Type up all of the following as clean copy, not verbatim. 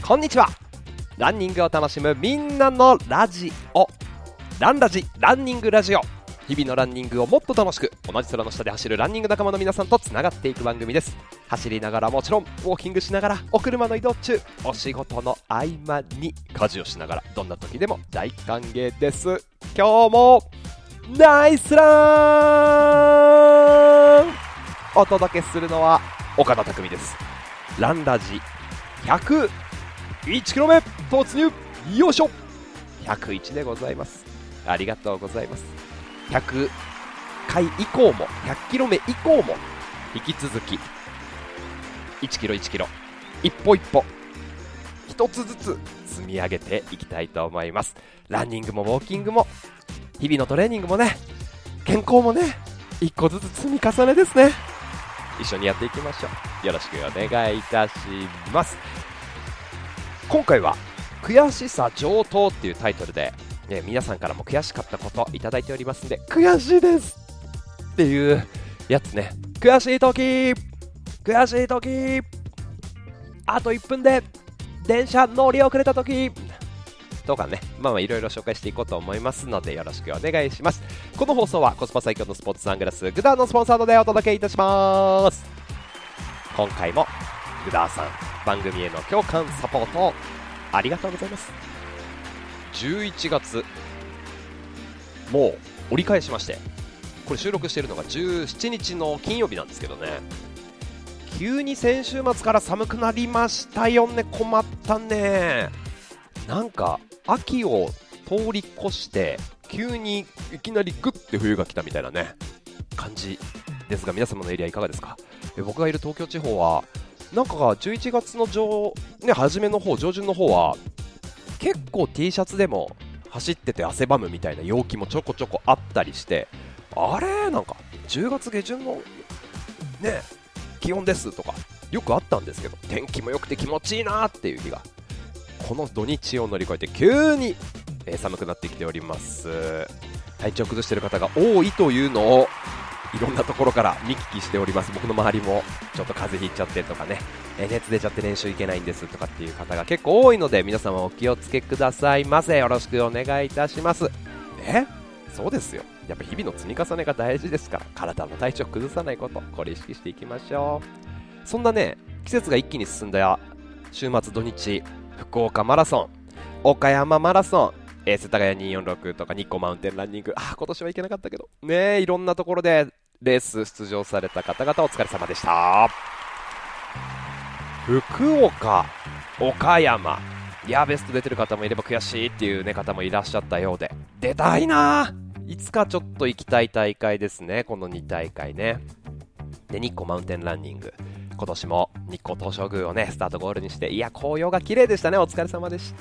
こんにちは。ランニングを楽しむみんなのラジオ、ランラジ、ランニングラジオ。日々のランニングをもっと楽しく、同じ空の下で走るランニング仲間の皆さんとつながっていく番組です。走りながら、もちろんウォーキングしながら、お車の移動中、お仕事の合間に家事をしながら、どんな時でも大歓迎です。今日もナイスランお届けするのは岡田匠です。ランラジ101キロ目突入、よいしょ。101でございます。ありがとうございます。100回以降も100キロ目以降も引き続き1キロ1キロ一歩一歩一つずつ積み上げていきたいと思います。ランニングもウォーキングも日々のトレーニングもね、健康もね、一個ずつ積み重ねですね。一緒にやっていきましょう。よろしくお願いいたします。今回は悔しさ上等っていうタイトルで、皆さんからも悔しかったこといただいておりますんで、悔しいですっていうやつね。悔しい時あと1分で電車乗り遅れた時とかね、いろいろ紹介していこうと思いますので、よろしくお願いします。この放送はコスパ最強のスポーツサングラスグダーのスポンサードでお届けいたします。今回もグダーさん、番組への共感サポートありがとうございます。11月もう折り返しまして、これ収録しているのが17日の金曜日なんですけどね、急に先週末から寒くなりましたよね。困ったね。なんか秋を通り越して急にいきなりグッて冬が来たみたいなね感じですが、皆様のエリアいかがですか？僕がいる東京地方はなんか11月の初めの方、上旬の方は結構 T シャツでも走ってて汗ばむみたいな陽気もちょこちょこあったりして、あれなんか10月下旬のね気温ですとかよくあったんですけど、天気も良くて気持ちいいなっていう日がこの土日を乗り越えて急に寒くなってきております。体調崩している方が多いというのをいろんなところから見聞きしております。僕の周りもちょっと風邪ひいちゃってとかね、熱出ちゃって練習行けないんですとかっていう方が結構多いので、皆様お気をつけくださいませ。よろしくお願いいたします。そうですよ。やっぱ日々の積み重ねが大事ですから、体の体調崩さないこと、これ意識していきましょう。そんなね、季節が一気に進んだ週末土日、福岡マラソン、岡山マラソン、世田谷246とか日光マウンテンランニング、今年は行けなかったけどね、いろんなところでレース出場された方々お疲れ様でした。福岡、岡山、いやベスト出てる方もいれば悔しいっていう、方もいらっしゃったようで、出たいな。いつかちょっと行きたい大会ですね、この2大会ね。で、日光マウンテンランニング、今年も日光東照宮をねスタートゴールにして、いや紅葉が綺麗でしたね。お疲れ様でした。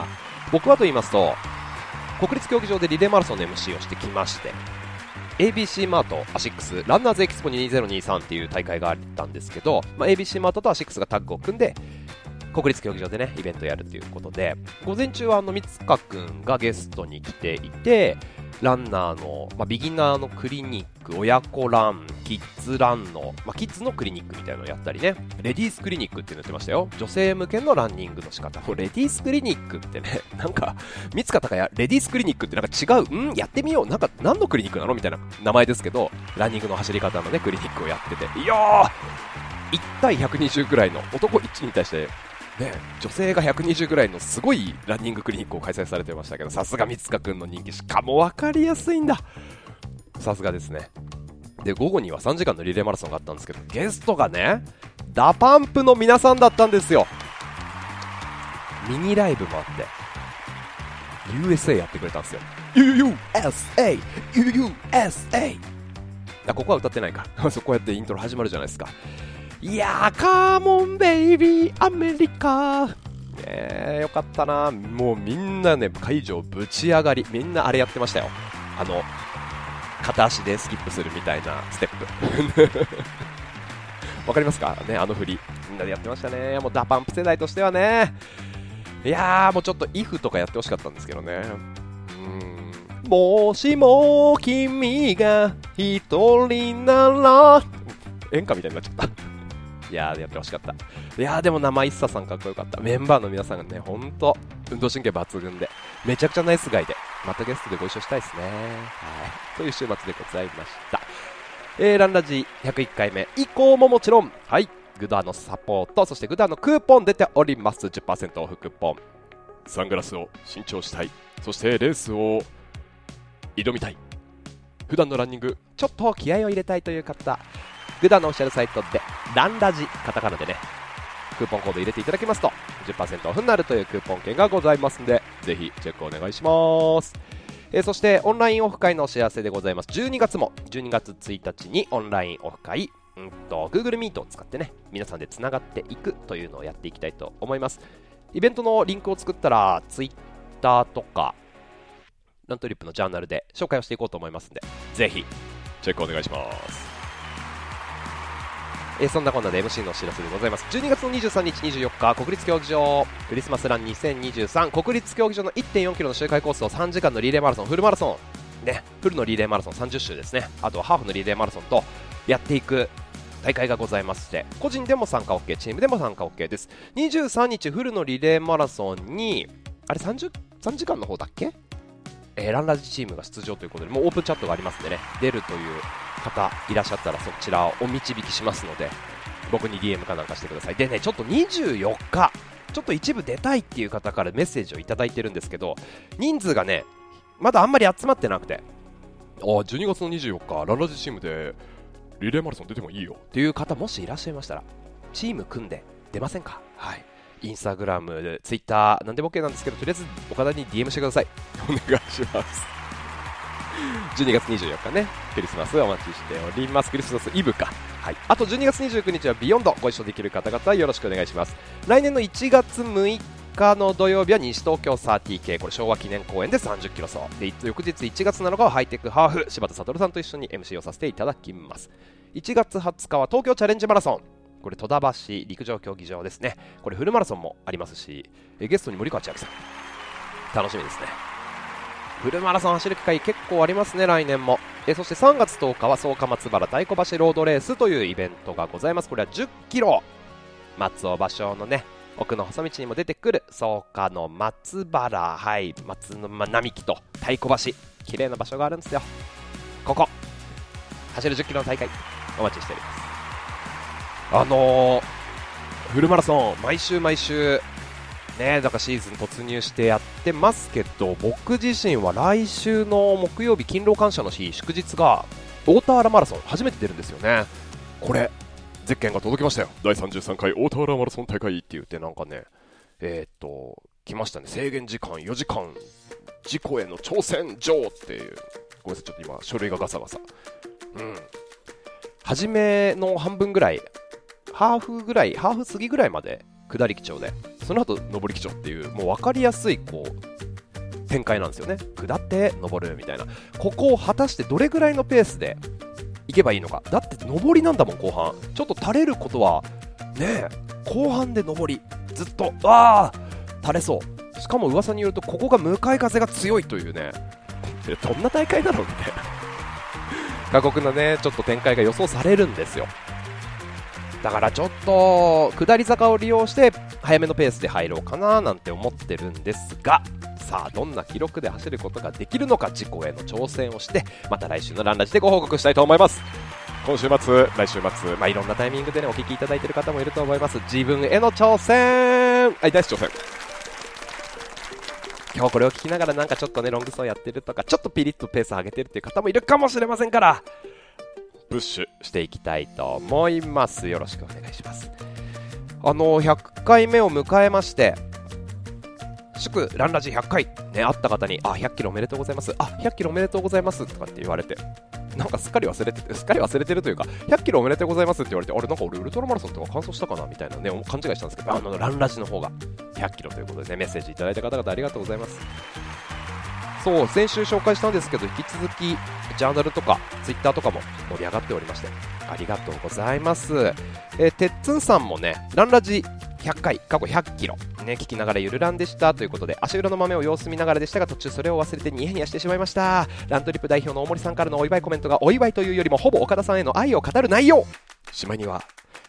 僕はと言いますと、国立競技場でリレーマラソンの MC をしてきまして、 ABC マートアシックスランナーズエキスポ2023っていう大会があったんですけど、ABC マートとアシックスがタッグを組んで国立競技場でねイベントをやるということで、午前中は三塚くんがゲストに来ていて、ランナーの、ビギナーのクリニック、親子ラン、キッズランの、キッズのクリニックみたいなのをやったりね、レディースクリニックっていうのやってましたよ。女性向けのランニングの仕方。レディースクリニックってね、なんか三塚隆也レディースクリニックってなんか違う、やってみよう、なんか何のクリニックなのみたいな名前ですけど、ランニングの走り方のねクリニックをやってて、いやー1対120ぐらいの男1人に対して女性が120ぐらいのすごいランニングクリニックを開催されてましたけど、さすが三塚くんの人気、しかも分かりやすいんだ。さすがですね。で、午後には3時間のリレーマラソンがあったんですけど、ゲストがねダパンプの皆さんだったんですよ。ミニライブもあって USA やってくれたんですよ。 USA ここは歌ってないかそこやってイントロ始まるじゃないですか。いやーカーモンベイビーアメリカよかったな。もうみんなね会場ぶち上がり、みんなあれやってましたよ。片足でスキップするみたいなステップわかりますかね、あの振りみんなでやってましたね。もうダパンプ世代としてはね、いやーもうちょっとイフとかやってほしかったんですけどね。もしも君が一人なら演歌みたいになっちゃったいやーやってほしかった。いやーでも生一茶さんかっこよかった。メンバーの皆さんがねほんと運動神経抜群でめちゃくちゃナイスガイで、またゲストでご一緒したいですね。はいという週末でございました。ランラジ101回目以降ももちろんはいグダのサポート、そしてグダのクーポン出ております。 10% オフクーポン。サングラスを新調したい、そしてレースを挑みたい、普段のランニングちょっと気合を入れたいという方、グダのオフィシャルサイトでランラジカタカナでねクーポンコード入れていただきますと 10% オフになるというクーポン券がございますので、ぜひチェックお願いします。そしてオンラインオフ会のお知らせでございます。12月も12月1日にオンラインオフ会Google Meet を使ってね皆さんでつながっていくというのをやっていきたいと思います。イベントのリンクを作ったら Twitter とかラントリップのジャーナルで紹介をしていこうと思いますので、ぜひチェックお願いします。そんなこんなで MC のお知らせでございます。12月の23日24日国立競技場クリスマスラン2023、国立競技場の 1.4 キロの周回コースを3時間のリレーマラソン、フルマラソンね、フルのリレーマラソン30周ですね、あとはハーフのリレーマラソンとやっていく大会がございまして、個人でも参加 OK、 チームでも参加 OK です。23日フルのリレーマラソンにあれ3時間の方だっけ、ランラジチームが出場ということで、もうオープンチャットがありますんでね、出るという方いらっしゃったらそちらをお導きしますので、僕に DM かなんかしてください。でね、ちょっと24日ちょっと一部出たいっていう方からメッセージをいただいてるんですけど、人数がねまだあんまり集まってなくて、12月の24日ランラジチームでリレーマラソン出てもいいよっていう方もしいらっしゃいましたら、チーム組んで出ませんか。はい、インスタグラム、ツイッターなんでも OK なんですけど、とりあえず岡田に DM してください。お願いします。12月24日ねクリスマスお待ちしております。クリスマスイブか。はい、あと12月29日はビヨンドご一緒できる方々よろしくお願いします。来年の1月6日の土曜日は西東京 30K、 これ昭和記念公園で30キロ走で、翌日1月7日はハイテクハーフ、柴田悟さんと一緒に MC をさせていただきます。1月20日は東京チャレンジマラソン、これ戸田橋陸上競技場ですね。これフルマラソンもありますし、ゲストに森川千秋さん楽しみですね。フルマラソン走る機会結構ありますね来年も。そして3月10日は草加松原太鼓橋ロードレースというイベントがございます。これは10キロ、松尾芭蕉のね奥の細道にも出てくる草加の松原、はい、松の並木と太鼓橋、綺麗な場所があるんですよ。ここ走る10キロの大会お待ちしております。フルマラソン毎週ね、だからシーズン突入してやってますけど、僕自身は来週の木曜日勤労感謝の日祝日が大田原マラソン初めて出るんですよね。これゼッケンが届きましたよ。第33回大田原マラソン大会って言って、なんかね来ましたね。制限時間4時間事故への挑戦状っていう、ごめんなさいちょっと今書類がガサガサ、初めの半分ぐらいハーフ過ぎぐらいまで下り基調で、その後上り基調っていう、もう分かりやすいこう展開なんですよね。下って上るみたいな、ここを果たしてどれぐらいのペースでいけばいいのか。だって上りなんだもん。後半ちょっと垂れることはねえ、後半で上りずっと垂れそう。しかも噂によるとここが向かい風が強いというね、どんな大会なのみたいな過酷なねちょっと展開が予想されるんですよ。だからちょっと下り坂を利用して早めのペースで入ろうかななんて思ってるんですが、さあどんな記録で走ることができるのか、事故への挑戦をしてまた来週のランラジでご報告したいと思います。今週末来週末、いろんなタイミングでねお聞きいただいている方もいると思います。自分への挑戦、ナイス挑戦。今日これを聞きながらなんかちょっとねロング走やってるとか、ちょっとピリッとペース上げてるっていう方もいるかもしれませんから、プッシュしていきたいと思います。よろしくお願いします。100回目を迎えまして、祝ランラジ100回ね、会った方に100キロおめでとうございます、100キロおめでとうございますとかって言われて、なんかすっかり忘れてるというか、100キロおめでとうございますって言われて、あれなんか俺ウルトラマラソンとか完走したかなみたいなね勘違いしたんですけど、ランラジの方が100キロということでね、メッセージいただいた方々ありがとうございます。そう、先週紹介したんですけど、引き続きジャーナルとかツイッターとかも盛り上がっておりまして、ありがとうございます。てっつんさんもね、ランラジ100回過去100キロね、聞きながらゆるランでしたということで、足裏の豆を様子見ながらでしたが、途中それを忘れてニヤニヤしてしまいました。ラントリップ代表の大森さんからのお祝いコメントが、お祝いというよりもほぼ岡田さんへの愛を語る内容。しまいには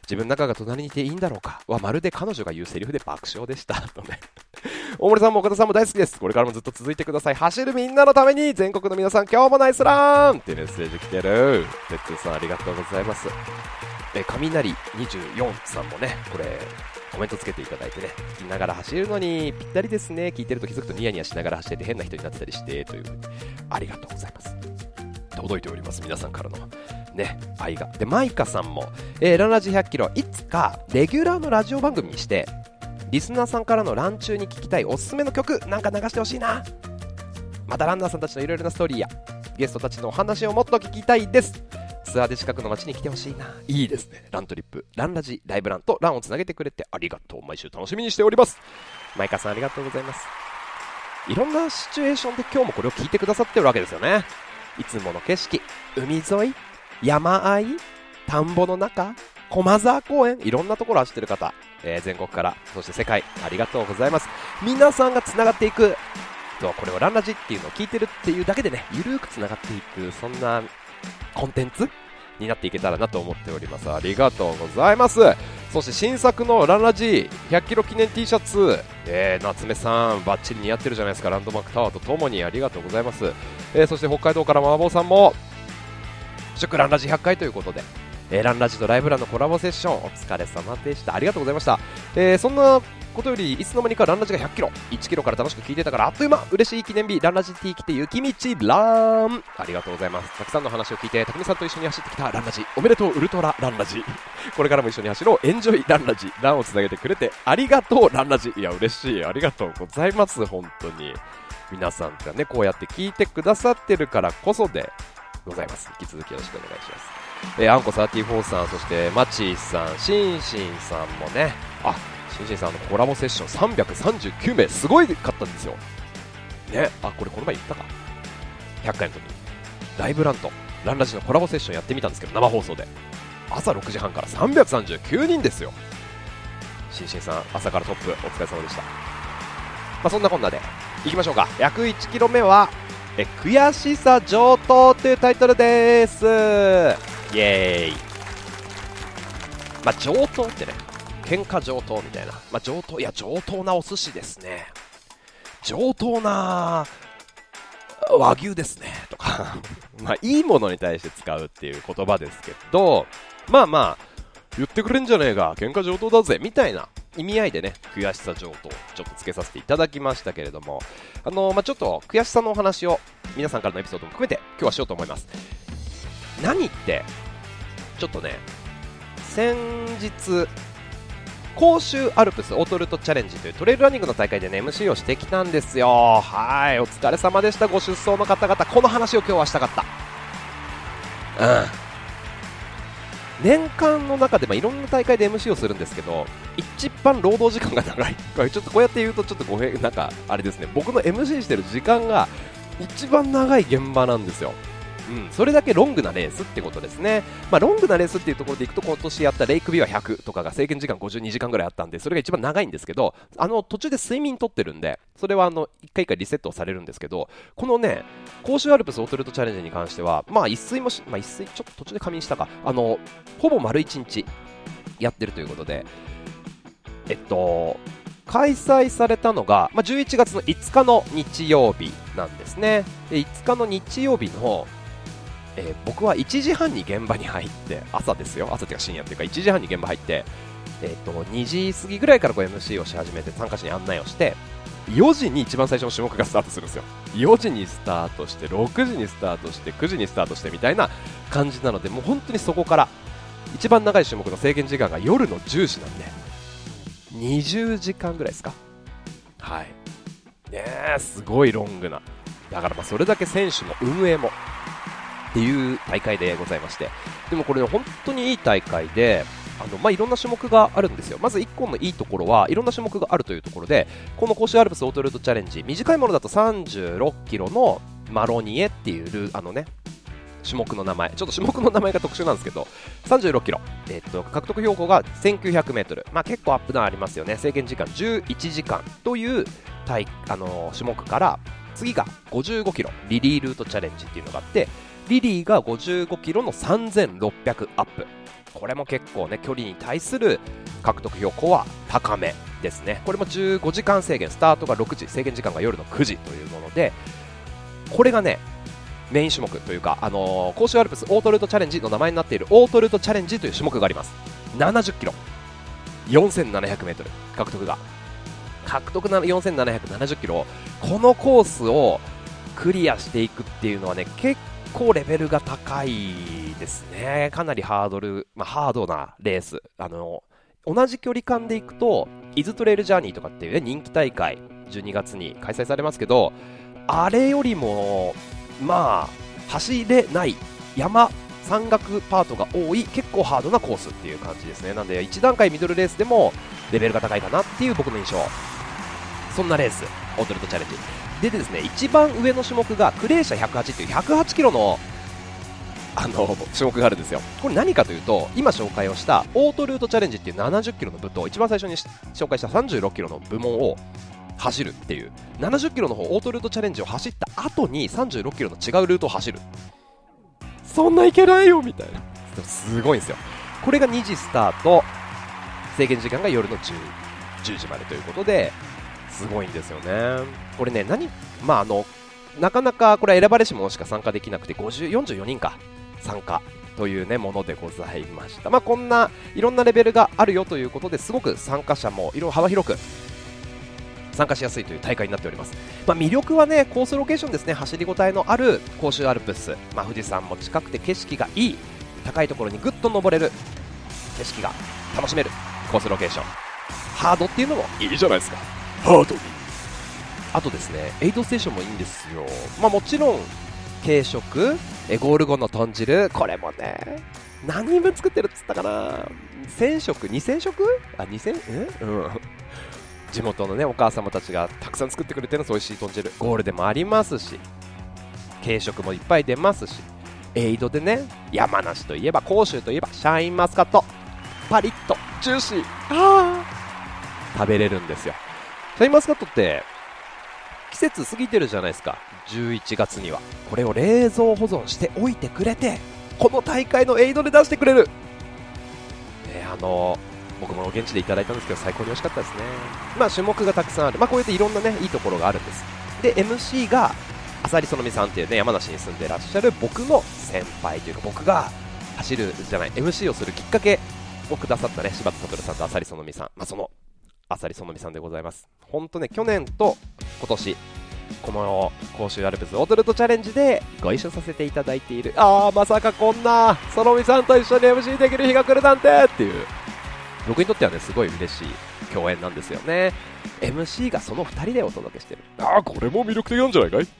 自分の中が隣にいていいんだろうかはまるで彼女が言うセリフで爆笑でしたとね。大森さんも岡田さんも大好きです。これからもずっと続いてください。走るみんなのために全国の皆さん今日もナイスランってメッセージ来てる。鉄通さんありがとうございます。雷24さんもね、これコメントつけていただいてね、聞きながら走るのにぴったりですね。聞いてると気づくとニヤニヤしながら走ってて変な人になってたりしてという風にありがとうございます。届いております、皆さんからのね愛が。でマイカさんも、ランラジ100キロいつかレギュラーのラジオ番組にしてリスナーさんからのラン中に聴きたいおすすめの曲なんか流してほしいな。またランナーさんたちのいろいろなストーリーやゲストたちのお話をもっと聞きたいです。ツアーで近くの街に来てほしいな。いいですね。ラントリップ、ランラジ、ライブランとランをつなげてくれてありがとう。毎週楽しみにしております。マイカさんありがとうございます。いろんなシチュエーションで今日もこれを聞いてくださってるわけですよね。いつもの景色、海沿い、山あい、田んぼの中、駒沢公園、いろんなところ走ってる方、全国からそして世界ありがとうございます。皆さんがつながっていくと、これをランラジっていうのを聞いてるっていうだけでね、ゆるくつながっていく、そんなコンテンツになっていけたらなと思っております。ありがとうございます。そして新作のランラジ100キロ記念 T シャツ、夏目さんバッチリ似合ってるじゃないですか。ランドマークタワーとともにありがとうございます。そして北海道からマーボーさんも祝ランラジ100回ということで、ランラジとライブランのコラボセッションお疲れ様でした。ありがとうございました。そんなことよりいつの間にかランラジが100キロ1キロから楽しく聞いてたからあっという間。嬉しい記念日ランラジ T 来て雪道ラン、ありがとうございます。たくさんの話を聞いて匠さんと一緒に走ってきたランラジおめでとう。ウルトラランラジこれからも一緒に走ろう。エンジョイランラジ、ランをつなげてくれてありがとうランラジ。いや嬉しい、ありがとうございます。本当に皆さんがねこうやって聞いてくださってるからこそでございます。引き続きよろしくお願いします。あんこ34さん、そしてマチーさん、シンシンさんもね、シンシンさんのコラボセッション339名すごいかったんですよね。これこの前言ったか、100回の時にライブランとランラジのコラボセッションやってみたんですけど、生放送で朝6時半から339人ですよ。シンシンさん朝からトップお疲れ様でした。そんなこんなでいきましょうか。101キロ目は悔しさ上等というタイトルです。イエーイ。上等ってね、喧嘩上等みたいな、上等、いや上等なお寿司ですね、上等な和牛ですねとかいいものに対して使うっていう言葉ですけど、言ってくれんじゃねえか喧嘩上等だぜみたいな意味合いでね、悔しさ上等ちょっとつけさせていただきましたけれども、ちょっと悔しさのお話を皆さんからのエピソードも含めて今日はしようと思います。何ってちょっとね、先日甲州アルプスオートルートチャレンジというトレイルランニングの大会でね MC をしてきたんですよ。はい、お疲れ様でした。ご出走の方々、この話を今日はしたかった。年間の中でいろんな大会で MC をするんですけど、一番労働時間が長い。ちょっとこうやって言うとちょっとなんかあれですね、僕の MC してる時間が一番長い現場なんですよ。それだけロングなレースってことですね。ロングなレースっていうところでいくと、今年やったレイクビューは100とかが制限時間52時間ぐらいあったんで、それが一番長いんですけど、途中で睡眠取ってるんで、それは一回一回リセットされるんですけど、このね甲州アルプスオートルートチャレンジに関しては一睡も一睡ちょっと途中で仮眠したか、ほぼ丸1日やってるということで、開催されたのが、11月の5日の日曜日なんですね。で5日の日曜日の僕は1時半に現場に入って、朝ですよ、朝っていうか深夜っていうか1時半に現場入って、2時過ぎぐらいからMC をし始めて参加者に案内をして、4時に一番最初の種目がスタートするんですよ。4時にスタートして6時にスタートして9時にスタートしてみたいな感じなので、もう本当にそこから一番長い種目の制限時間が夜の10時なんで20時間ぐらいですか。はいねえ、すごいロングな、だからそれだけ選手の運営もっていう大会でございまして、でもこれ、本当にいい大会で、いろんな種目があるんですよ。まず1個のいいところはいろんな種目があるというところで、この甲州アルプスオートルートチャレンジ、短いものだと36キロのマロニエっていう種目の名前、ちょっと種目の名前が特殊なんですけど、36キロ、獲得標高が1900メートル、結構アップダウンありますよね。制限時間11時間という種目から、次が55キロリリールートチャレンジっていうのがあって、リリーが55キロの3600アップこれも結構ね距離に対する獲得標高は高めですね。これも15時間制限、スタートが6時、制限時間が夜の9時というもので、これがねメイン種目というか、甲州アルプスオートルートチャレンジの名前になっているオートルートチャレンジという種目があります。70キロ 4700m 獲得な4770キロ、このコースをクリアしていくっていうのはね結構レベルが高いですね。かなりハードなレース、同じ距離感でいくとイズトレイルジャーニーとかっていう、ね、人気大会12月に開催されますけど、あれよりも走れない山岳パートが多い結構ハードなコースっていう感じですね。なので1段階ミドルレースでもレベルが高いかなっていう僕の印象、そんなレースオートルートチャレンジでですね、一番上の種目がクレーシャ108っていう108キロの種目があるんですよ。これ何かというと、今紹介をしたオートルートチャレンジっていう70キロの部と一番最初に紹介した36キロの部門を走るっていう、70キロの方オートルートチャレンジを走った後に36キロの違うルートを走る、そんないけないよみたいな、すごいんですよ。これが2時スタート、制限時間が夜の 10時までということですごいんですよね。これねなかなかこれは選ばれし者しか参加できなくて44人か参加という、ね、ものでございました。こんないろんなレベルがあるよということで、すごく参加者も幅広く参加しやすいという大会になっております。魅力はねコースロケーションですね。走りごたえのある甲州アルプス、富士山も近くて景色がいい、高いところにぐっと登れる、景色が楽しめるコースロケーション、ハードっていうのもいいじゃないですか。ハードにあとですね、エイドステーションもいいんですよ。もちろん軽食、ゴール後の豚汁、これもね何人分作ってるっつったかな、1000食2000食地元のねお母様たちがたくさん作ってくれてるの、美味しい豚汁ゴールでもありますし、軽食もいっぱい出ますし、エイドでね山梨といえば甲州といえばシャインマスカット、パリッとジューシー食べれるんですよ。シャインマスカットって季節過ぎてるじゃないですか。11月にはこれを冷蔵保存しておいてくれて、この大会のエイドで出してくれる、僕も現地でいただいたんですけど最高に美味しかったですね。種目がたくさんある、こうやっていろんなねいいところがあるんです。で MC が浅利園美さんっていうね山梨に住んでらっしゃる僕の先輩というか、僕がMC をするきっかけをくださったね柴田悟さんと浅利園美さん、その浅利園美さんでございます。本当ね去年と今年この甲州アルプスオートルートチャレンジでご一緒させていただいている、まさかこんな園美さんと一緒に MC できる日が来るなんてっていう、僕にとってはねすごい嬉しい共演なんですよね。 MC がその2人でお届けしてる、これも魅力的なんじゃないかい。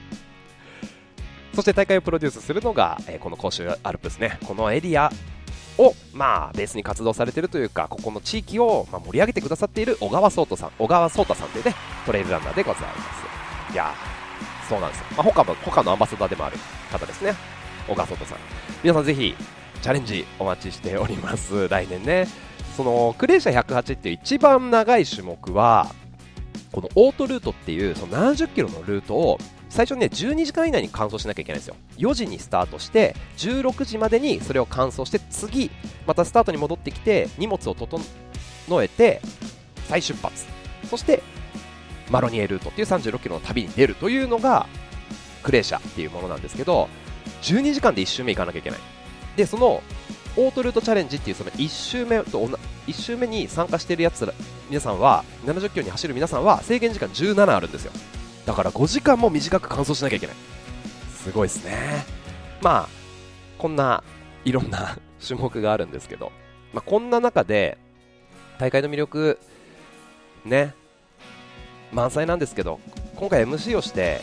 そして大会をプロデュースするのが、この甲州アルプスね、このエリアをベースに活動されているというか、ここの地域を盛り上げてくださっている小川壮太さんというねトレイルランナーでございます。いやそうなんですよ、他のアンバサダーでもある方ですね、小川壮太さん。皆さんぜひチャレンジお待ちしております。来年ね、そのクレーシャ108っていう一番長い種目はこのオートルートっていうその70キロのルートを最初にね12時間以内に完走しなきゃいけないんですよ。4時にスタートして16時までにそれを完走して、次またスタートに戻ってきて荷物を整えて再出発、そしてマロニエルートっていう36キロの旅に出るというのがクレーシャっていうものなんですけど、12時間で1周目行かなきゃいけない。でそのオートルートチャレンジっていうその1周目に参加しているやつら皆さんは70キロに走る皆さんは制限時間17あるんですよ。だから5時間も短く完走しなきゃいけない。すごいですね。こんないろんな種目があるんですけど、こんな中で大会の魅力ね満載なんですけど、今回 MC をして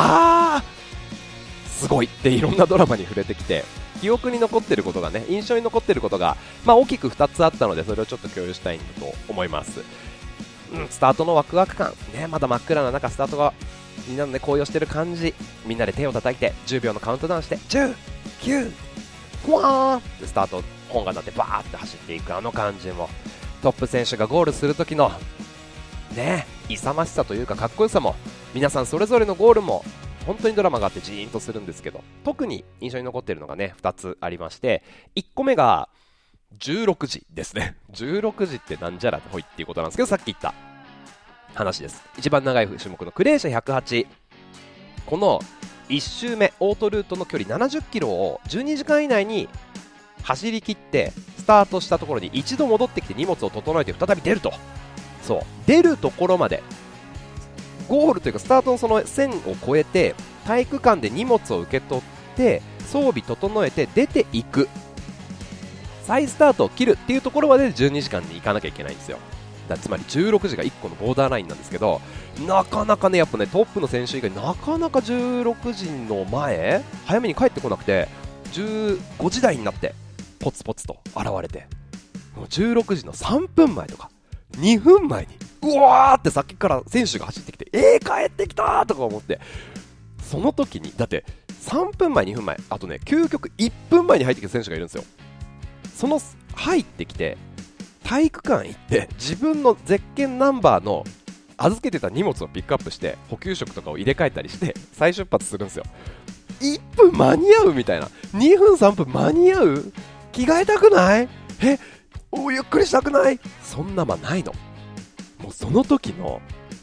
すごいっていろんなドラマに触れてきて、記憶に残っていることがね、印象に残っていることが、大きく2つあったので、それをちょっと共有したいと思います。スタートのワクワク感、まだ真っ暗な中スタートがみんなのね高揚してる感じ、みんなで手を叩いて10秒のカウントダウンして10、9、ふわーってスタート本が鳴ってバーって走っていくあの感じも、トップ選手がゴールする時のね勇ましさというかかっこよさも、皆さんそれぞれのゴールも本当にドラマがあってジーンとするんですけど、特に印象に残っているのがね2つありまして、1個目が 16時ですね。16時ってなんじゃらほいっていうことなんですけど、さっき言った話です。一番長い種目のクレーシャ108、この1周目オートルートの距離70キロを12時間以内に走り切ってスタートしたところに一度戻ってきて荷物を整えて再び出ると。そう出るところまでゴールというかスタートのその線を越えて体育館で荷物を受け取って装備整えて出ていく、再スタートを切るっていうところまで12時間に行かなきゃいけないんですよ。つまり16時が1個のボーダーラインなんですけど、なかなかねやっぱねトップの選手以外なかなか16時の前早めに帰ってこなくて、15時台になってポツポツと現れて、もう16時の3分前とか2分前にうわーって先から選手が走ってきて、帰ってきたーとか思って、その時にだって3分前2分前あとね究極1分前に入ってきた選手がいるんですよ。その入ってきて体育館行って自分のゼッケンナンバーの預けてた荷物をピックアップして補給食とかを入れ替えたりして再出発するんですよ。1分間に合うみたいな、2分3分間に合う、着替えたくない、ゆっくりしたくない、そんなないの。もうその時の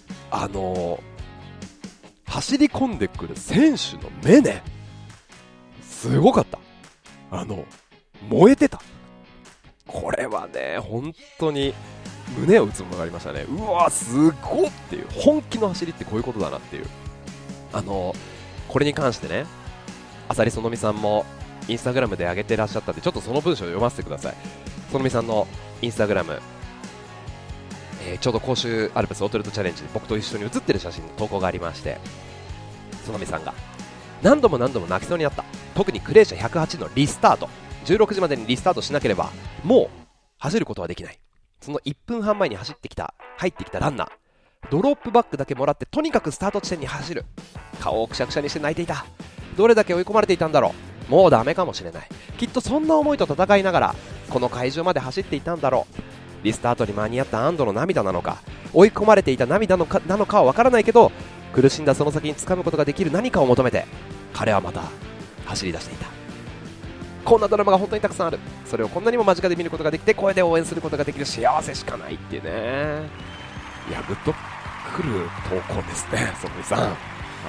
走り込んでくる選手の目ね、すごかった。燃えてた。これはね本当に胸を打つものがありましたね。うわすごっっていう、本気の走りってこういうことだなっていう。これに関してね浅利園美さんもインスタグラムで上げてらっしゃったんで、ちょっとその文章を読ませてください。園美さんのインスタグラム、ちょうど甲州アルプスオートルートチャレンジで僕と一緒に写ってる写真の投稿がありまして、園美さんが何度も何度も泣きそうになった、特にクレーシャ108のリスタート、16時までにリスタートしなければもう走ることはできない。その1分半前に入ってきたランナー、ドロップバックだけもらってとにかくスタート地点に走る。顔をくしゃくしゃにして泣いていた。どれだけ追い込まれていたんだろう、もうダメかもしれない。きっとそんな思いと戦いながらこの会場まで走っていたんだろう。リスタートに間に合った安堵の涙なのか、追い込まれていた涙なのかは分からないけど、苦しんだその先に掴むことができる何かを求めて彼はまた走り出していた。こんなドラマが本当にたくさんある。それをこんなにも間近で見ることができて、声で応援することができる幸せしかないっていうね。いやグッとくる投稿ですね、園美さん。はい、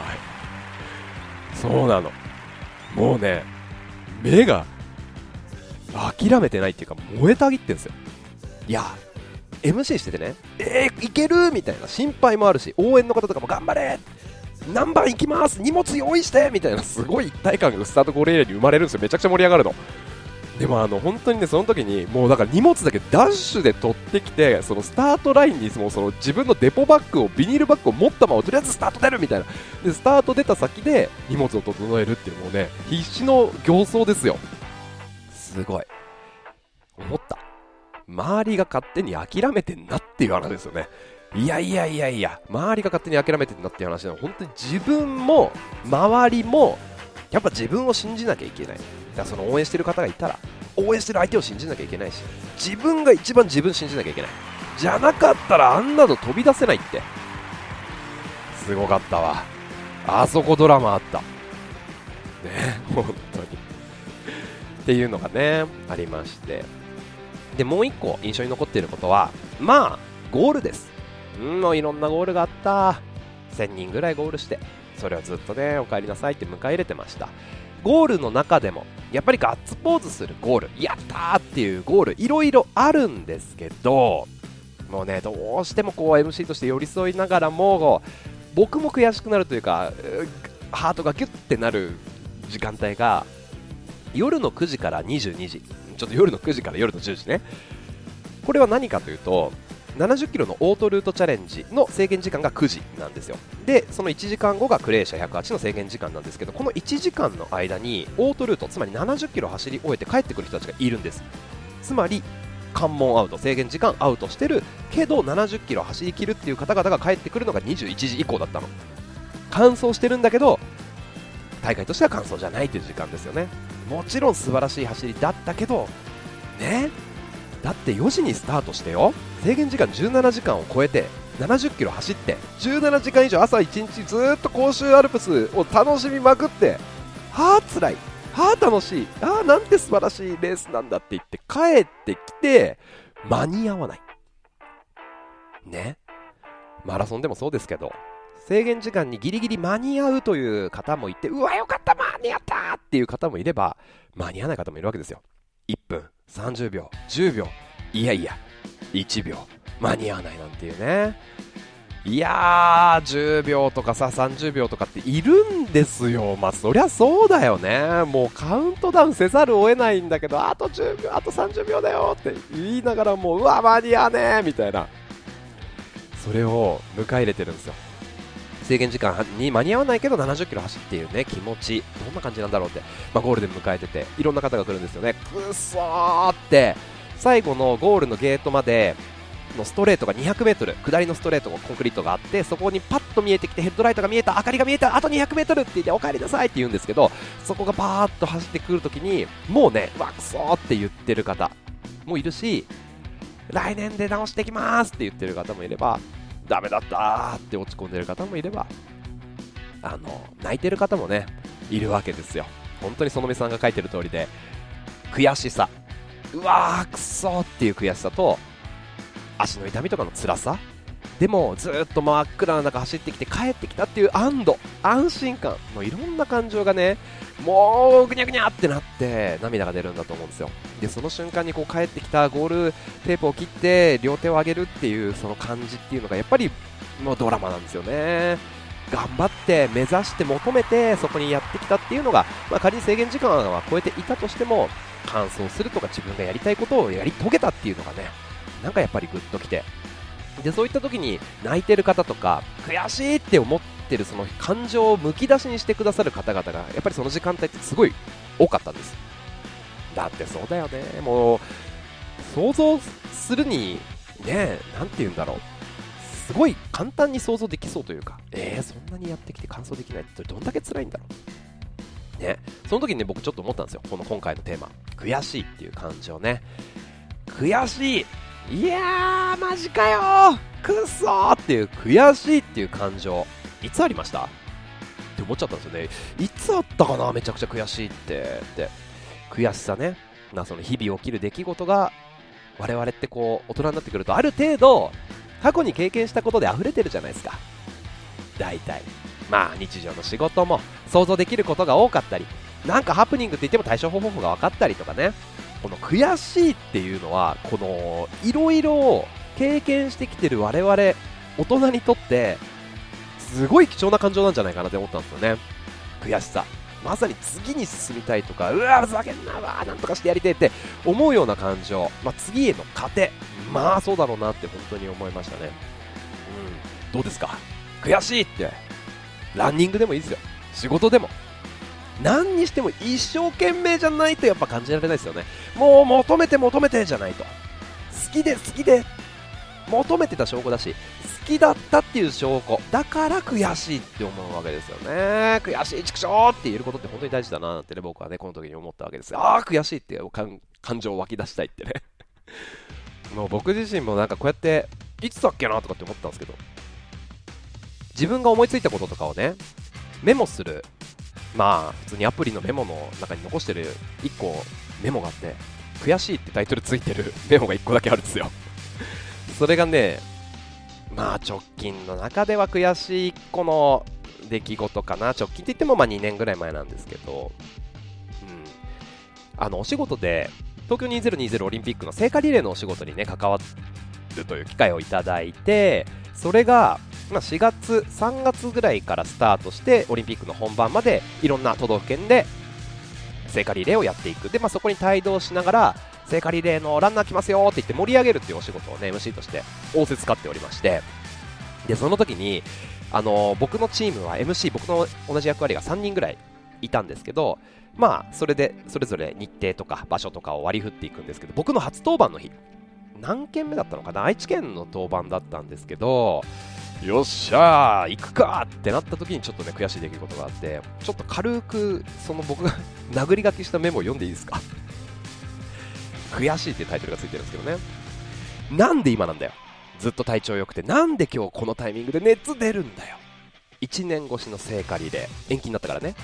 そうなの。もうね目が諦めてないっていうか燃えたぎってんですよ。いや MC しててね、いけるみたいな心配もあるし、応援の方とかも頑張れ、何番行きます、荷物用意してみたいな、すごい一体感がスタートゴールエリアに生まれるんですよ。めちゃくちゃ盛り上がるの。でも本当にねその時にもうだから荷物だけダッシュで取ってきて、そのスタートラインにもうその自分のデポバッグをビニールバッグを持ったままとりあえずスタート出るみたいなで、スタート出た先で荷物を整えるっていうのもね必死の形相ですよ。すごい思った。周りが勝手に諦めてんなっていう話ですよね。いや周りが勝手に諦めてんなっていう話なの。本当に自分も周りもやっぱ自分を信じなきゃいけない。だからその応援してる方がいたら応援してる相手を信じなきゃいけないし、自分が一番自分信じなきゃいけない。じゃなかったらあんなの飛び出せないって。すごかったわ、あそこドラマあったね、本当にっていうのがねありまして、でもう一個印象に残っていることはゴールです。もういろんなゴールがあった。1000人ぐらいゴールして、それをずっとねお帰りなさいって迎え入れてました。ゴールの中でもやっぱりガッツポーズするゴール、やったーっていうゴールいろいろあるんですけど、もうねどうしてもこう MC として寄り添いながらも僕も悔しくなるというか、ハートがギュッてなる時間帯が夜の9時から22時、ちょっと夜の9時から夜の10時ね。これは何かというと70キロのオートルートチャレンジの制限時間が9時なんですよ。でその1時間後がクレーシャ108の制限時間なんですけど、この1時間の間にオートルート、つまり70キロ走り終えて帰ってくる人たちがいるんです。つまり関門アウト、制限時間アウトしてるけど70キロ走り切るっていう方々が帰ってくるのが21時以降だったの。完走してるんだけど大会としては完走じゃないという時間ですよね。もちろん素晴らしい走りだったけどね、だって4時にスタートしてよ、制限時間17時間を超えて70キロ走って17時間以上朝1日ずっと甲州アルプスを楽しみまくって、辛い楽しい、なんて素晴らしいレースなんだって言って帰ってきて間に合わないね。マラソンでもそうですけど、制限時間にギリギリ間に合うという方もいて、うわよかった間に合ったっていう方もいれば、間に合わない方もいるわけですよ。1分30秒10秒、いやいや1秒間に合わないなんていうね。いやー、10秒とかさ30秒とかっているんですよ。まあそりゃそうだよね。もうカウントダウンせざるを得ないんだけど、あと10秒あと30秒だよって言いながらもう、うわ間に合わねえみたいな、それを迎え入れてるんですよ。制限時間に間に合わないけど70キロ走っているね気持ち、どんな感じなんだろうって、ゴールで迎えてていろんな方が来るんですよね。くそーって最後のゴールのゲートまでのストレートが 200m 下りのストレートがコンクリートがあって、そこにパッと見えてきてヘッドライトが見えた、明かりが見えた、あと 200m って言ってお帰りなさいって言うんですけど、そこがバーッと走ってくるときにもうね、うわくそーって言ってる方もいるし、来年で直してきますって言ってる方もいれば、ダメだったーって落ち込んでる方もいれば、泣いてる方もねいるわけですよ。本当に園目さんが書いてる通りで、悔しさ、うわーくそーっていう悔しさと、足の痛みとかの辛さでもずっと真っ暗な中走ってきて帰ってきたっていう安心感のいろんな感情がね、もうぐにゃぐにゃってなって涙が出るんだと思うんですよ。でその瞬間にこう帰ってきたゴールテープを切って両手を上げるっていうその感じっていうのがやっぱりもうドラマなんですよね。頑張って目指して求めてそこにやってきたっていうのが、仮に制限時間は超えていたとしても、完走するとか自分がやりたいことをやり遂げたっていうのがね、なんかやっぱりグッときて、でそういった時に泣いてる方とか悔しいって思ってるその感情をむき出しにしてくださる方々がやっぱりその時間帯ってすごい多かったんです。だってそうだよね、もう想像するにね、なんて言うんだろう、すごい簡単に想像できそうというか、そんなにやってきて完走できないってどんだけ辛いんだろうね。その時にね、僕ちょっと思ったんですよ。この今回のテーマ、悔しいっていう感情ね。悔しい、いやーマジかよー、くそーっていう悔しいっていう感情、いつありましたって思っちゃったんですよね。いつあったかな、めちゃくちゃ悔しいって悔しさね。その日々起きる出来事が我々ってこう大人になってくるとある程度過去に経験したことで溢れてるじゃないですか。大体日常の仕事も想像できることが多かったり、なんかハプニングって言っても対処方法が分かったりとかね。この悔しいっていうのは、このいろいろ経験してきてる我々大人にとってすごい貴重な感情なんじゃないかなって思ったんですよね。悔しさ、まさに次に進みたいとか、うわふざけんな、なんとかしてやりてえって思うような感情、次への糧、そうだろうなって本当に思いましたね。どうですか、悔しいってランニングでもいいですよ、仕事でも何にしても一生懸命じゃないとやっぱ感じられないですよね。もう求めてじゃないと、好きで求めてた証拠だし、好きだったっていう証拠だから悔しいって思うわけですよね。悔しいちくしょうって言えることって本当に大事だななんてね、僕はねこの時に思ったわけです。悔しいって感情を湧き出したいってねもう僕自身もなんかこうやっていつだっけなとかって思ったんですけど、自分が思いついたこととかをねメモする、普通にアプリのメモの中に残してる1個メモがあって、悔しいってタイトルついてるメモが1個だけあるんですよそれがね、直近の中では悔しい1個の出来事かな。直近って言っても2年ぐらい前なんですけど、お仕事で東京2020オリンピックの聖火リレーのお仕事にね関わるという機会をいただいて、それが4月3月ぐらいからスタートしてオリンピックの本番までいろんな都道府県で聖火リレーをやっていく。で、そこに帯同しながら聖火リレーのランナー来ますよって言って盛り上げるっていうお仕事をね MC として仰せつかっておりまして、でその時に僕のチームは MC、 僕の同じ役割が3人ぐらいいたんですけど、それでそれぞれ日程とか場所とかを割り振っていくんですけど、僕の初登板の日何件目だったのかな、愛知県の登板だったんですけど、よっしゃー行くかってなった時にちょっとね悔しい出来事があって、ちょっと軽くその僕が殴り書きしたメモを読んでいいですか悔しいっていうタイトルがついてるんですけどね、なんで今なんだよ、ずっと体調良くてなんで今日このタイミングで熱出るんだよ、1年越しの聖火リレー延期になったからね、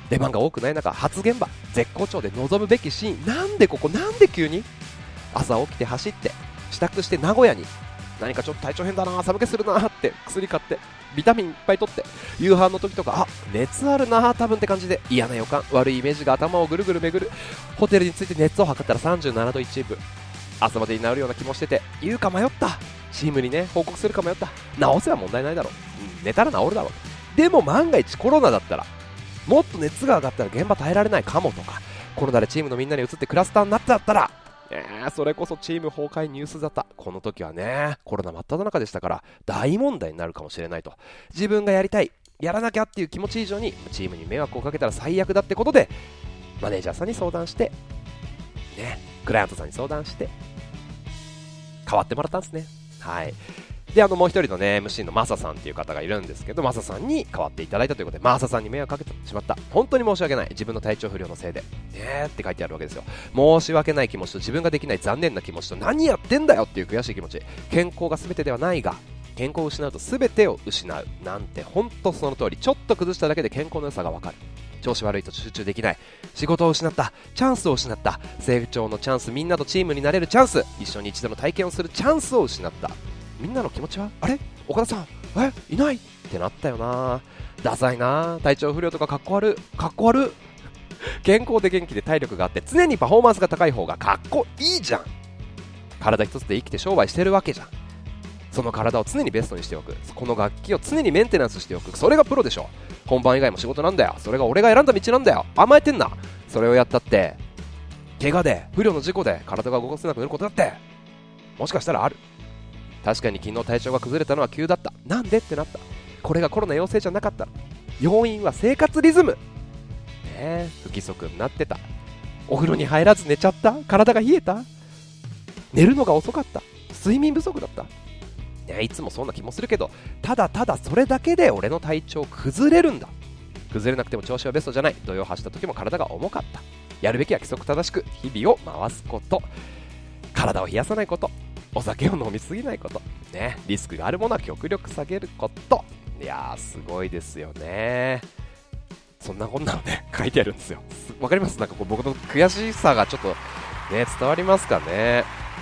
出番が多くない中、初現場絶好調で臨むべきシーン、なんで急に朝起きて走って支度して名古屋に、何かちょっと体調変だな、寒気するなって薬買ってビタミンいっぱい取って、夕飯の時とか熱あるな多分って感じで、嫌な予感、悪いイメージが頭をぐるぐる巡る。ホテルに着いて熱を測ったら37度1分、朝までに治るような気もしてて、言うか迷った、チームにね報告するか迷った。治せば問題ないだろう、寝たら治るだろう。でも万が一コロナだったら、もっと熱が上がったら現場耐えられないかもとか、コロナでチームのみんなに移ってクラスターになってだったら、それこそチーム崩壊ニュースだった。この時はねコロナ真っ只中でしたから大問題になるかもしれないと、自分がやりたい、やらなきゃっていう気持ち以上にチームに迷惑をかけたら最悪だってことで、マネージャーさんに相談して、クライアントさんに相談して変わってもらったんですね。はい。でもう一人のね MC のマサさんっていう方がいるんですけど、マサさんに代わっていただいたということで、マサさんに迷惑かけてしまった、本当に申し訳ない、自分の体調不良のせいでって書いてあるわけですよ。申し訳ない気持ちと自分ができない残念な気持ちと、何やってんだよっていう悔しい気持ち、健康が全てではないが健康を失うと全てを失うなんて、本当その通り。ちょっと崩しただけで健康の良さが分かる。調子悪いと集中できない、仕事を失った、チャンスを失った、成長のチャンス、みんなとチームになれるチャンス、一緒に一度の体験をするチャンスを失った。みんなの気持ちは、あれ岡田さんいないってなったよな。ダサいな、体調不良とかかっこ悪健康で元気で体力があって常にパフォーマンスが高い方がかっこいいじゃん。体一つで生きて商売してるわけじゃん。その体を常にベストにしておく、この楽器を常にメンテナンスしておく、それがプロでしょ。本番以外も仕事なんだよ、それが俺が選んだ道なんだよ、甘えてんな。それをやったって怪我で不慮の事故で体が動かせなくなることだってもしかしたらある。確かに昨日体調が崩れたのは急だった、なんでってなった。これがコロナ陽性じゃなかった。要因は生活リズム不規則になってた。お風呂に入らず寝ちゃった、体が冷えた、寝るのが遅かった、睡眠不足だった。いつもそんな気もするけど、ただただそれだけで俺の体調崩れるんだ。崩れなくても調子はベストじゃない。土曜走った時も体が重かった。やるべきは規則正しく日々を回すこと、体を冷やさないこと、お酒を飲みすぎないこと、リスクがあるものは極力下げること。いやーすごいですよね。そんなこんなのね書いてあるんですよ。わかります？なんかこう僕の悔しさがちょっと伝わりますかね。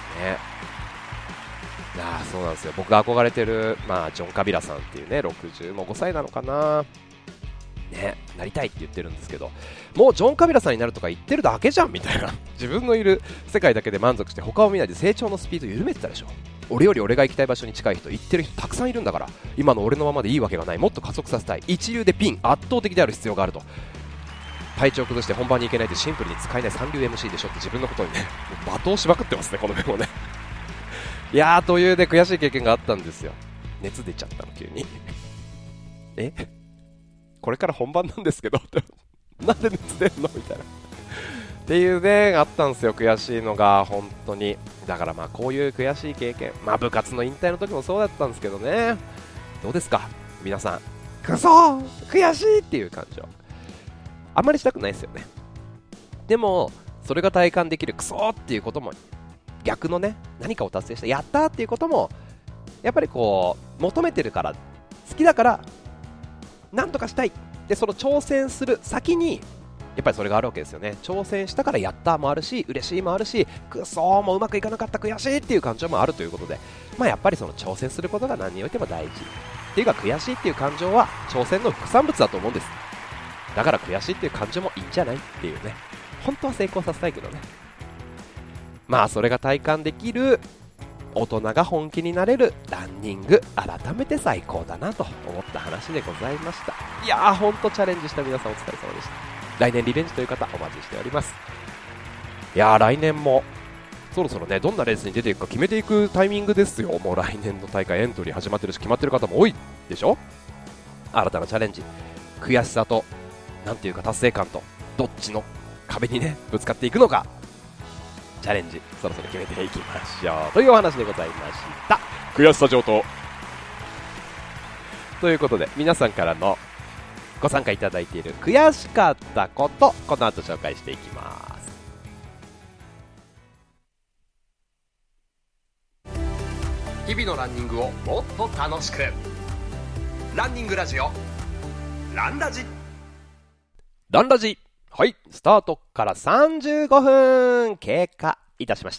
そうなんですよ。僕が憧れてる、ジョン・カビラさんっていうね、65歳なのかな、なりたいって言ってるんですけど、もうジョン・カビラさんになるとか言ってるだけじゃんみたいな。自分のいる世界だけで満足して他を見ないで成長のスピード緩めてたでしょ。俺より俺が行きたい場所に近い人、行ってる人たくさんいるんだから、今の俺のままでいいわけがない。もっと加速させたい。一流でピン、圧倒的である必要があると。体調崩して本番に行けないでシンプルに使えない三流 MC でしょって自分のことにね罵倒しまくってますね、このメモね。いやー、という悔しい経験があったんですよ。熱出ちゃったの急にこれから本番なんですけどなんで熱出るのみたいなっていうねあったんですよ。悔しいのが本当に。だからこういう悔しい経験、部活の引退の時もそうだったんですけどね。どうですか皆さん、くそー悔しいっていう感情あんまりしたくないですよね。でもそれが体感できるクソーっていうことも、逆のね何かを達成したやったーっていうこともやっぱりこう求めてるから、好きだからなんとかしたいで、その挑戦する先にやっぱりそれがあるわけですよね。挑戦したからやったーもあるし、嬉しいもあるし、クソーもうまくいかなかった悔しいっていう感情もあるということで、やっぱりその挑戦することが何においても大事っていうか、悔しいっていう感情は挑戦の副産物だと思うんです。だから悔しいっていう感情もいいんじゃないっていうね。本当は成功させたいけどね。それが体感できる大人が本気になれるランニング、改めて最高だなと思った話でございました。いやー本当チャレンジした皆さんお疲れ様でした。来年リベンジという方お待ちしております。いやー来年もそろそろねどんなレースに出ていくか決めていくタイミングですよ。もう来年の大会エントリー始まってるし決まってる方も多いでしょ。新たなチャレンジ、悔しさとなんていうか達成感とどっちの壁にねぶつかっていくのか、チャレンジそろそろ決めていきましょうというお話でございました。悔しさ上等ということで、皆さんからのご参加いただいている悔しかったこと、この後紹介していきます。日々のランニングをもっと楽しく、ランニングラジオランラジ。 ランラジ、はい、スタートから35分経過いたしました。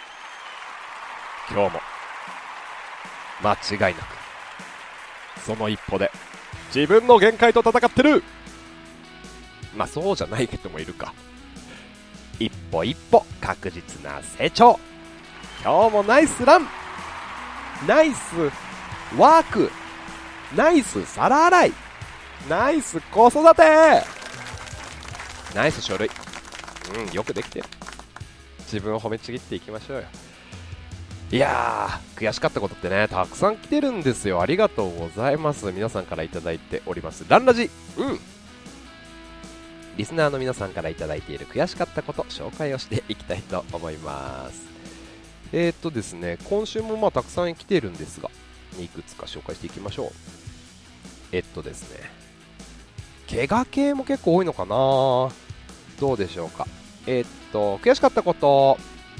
今日も間違いなくその一歩で自分の限界と戦ってる。まあそうじゃない人もいるか。一歩一歩確実な成長。今日もナイスラン、ナイスワーク、ナイス皿洗い、ナイス子育て、ナイス書類。よくできてる。自分を褒めちぎっていきましょうよ。いやー、悔しかったことってね、たくさん来てるんですよ。ありがとうございます。皆さんからいただいております。ランラジ、リスナーの皆さんからいただいている悔しかったこと紹介をしていきたいと思います。ですね、今週もたくさん来ているんですが、いくつか紹介していきましょう。ですね、怪我系も結構多いのかな。どうでしょうか。悔しかったこと、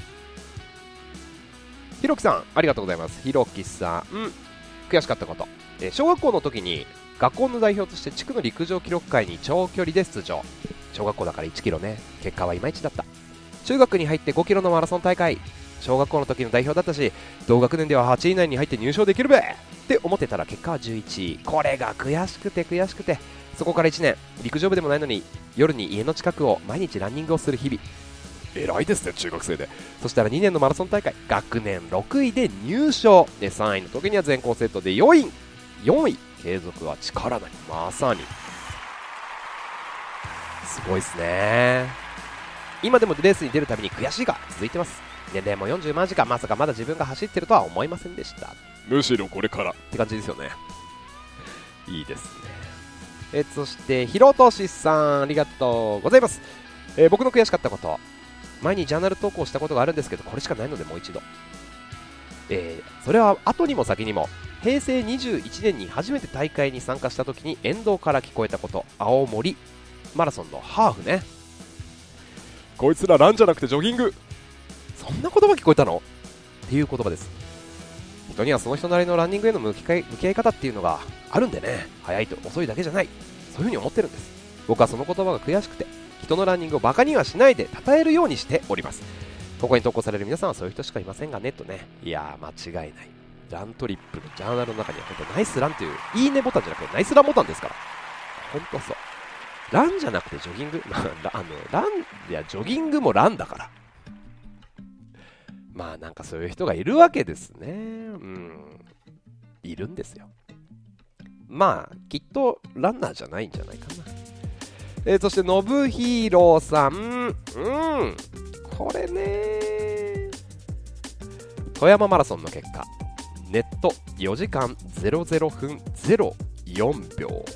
ひろきさんありがとうございます。ひろきさん、悔しかったこと、小学校の時に学校の代表として地区の陸上記録会に長距離で出場。小学校だから1キロね、結果はいまいちだった。中学に入って5キロのマラソン大会、小学校の時の代表だったし、同学年では8位以内に入って入賞できるべって思ってたら結果は11位。これが悔しくてそこから1年、陸上部でもないのに夜に家の近くを毎日ランニングをする日々。偉いですね、中学生で。そしたら2年のマラソン大会、学年6位で入賞で、3位の時には全校セットで4位。継続は力なり、まさにすごいですね。今でもレースに出るたびに悔しいが続いてます。年齢も40万時間、まさかまだ自分が走ってるとは思いませんでした。むしろこれからって感じですよね。いいですね。そしてひろとしさんありがとうございます。僕の悔しかったこと、前にジャーナル投稿したことがあるんですけど、これしかないのでもう一度。それは後にも先にも、平成21年に初めて大会に参加した時に沿道から聞こえたこと。青森マラソンのハーフね。こいつらランじゃなくてジョギング、そんな言葉聞こえたのっていう言葉です。人にはその人なりのランニングへの向き合い方っていうのがあるんでね、早いと遅いだけじゃない、そういう風に思ってるんです。僕はその言葉が悔しくて、人のランニングをバカにはしないで称えるようにしております。ここに投稿される皆さんはそういう人しかいませんがねとね。いやー、間違いない。ラントリップのジャーナルの中には本当ナイスランといういいねボタンじゃなくてナイスランボタンですから。本当そう。ランじゃなくてジョギング、ラン、いやジョギングもランだから。まあなんかそういう人がいるわけですね。いるんですよ。まあきっとランナーじゃないんじゃないかな。そしてのぶひろさん、これね、富山マラソンの結果、ネット4時間00分04秒、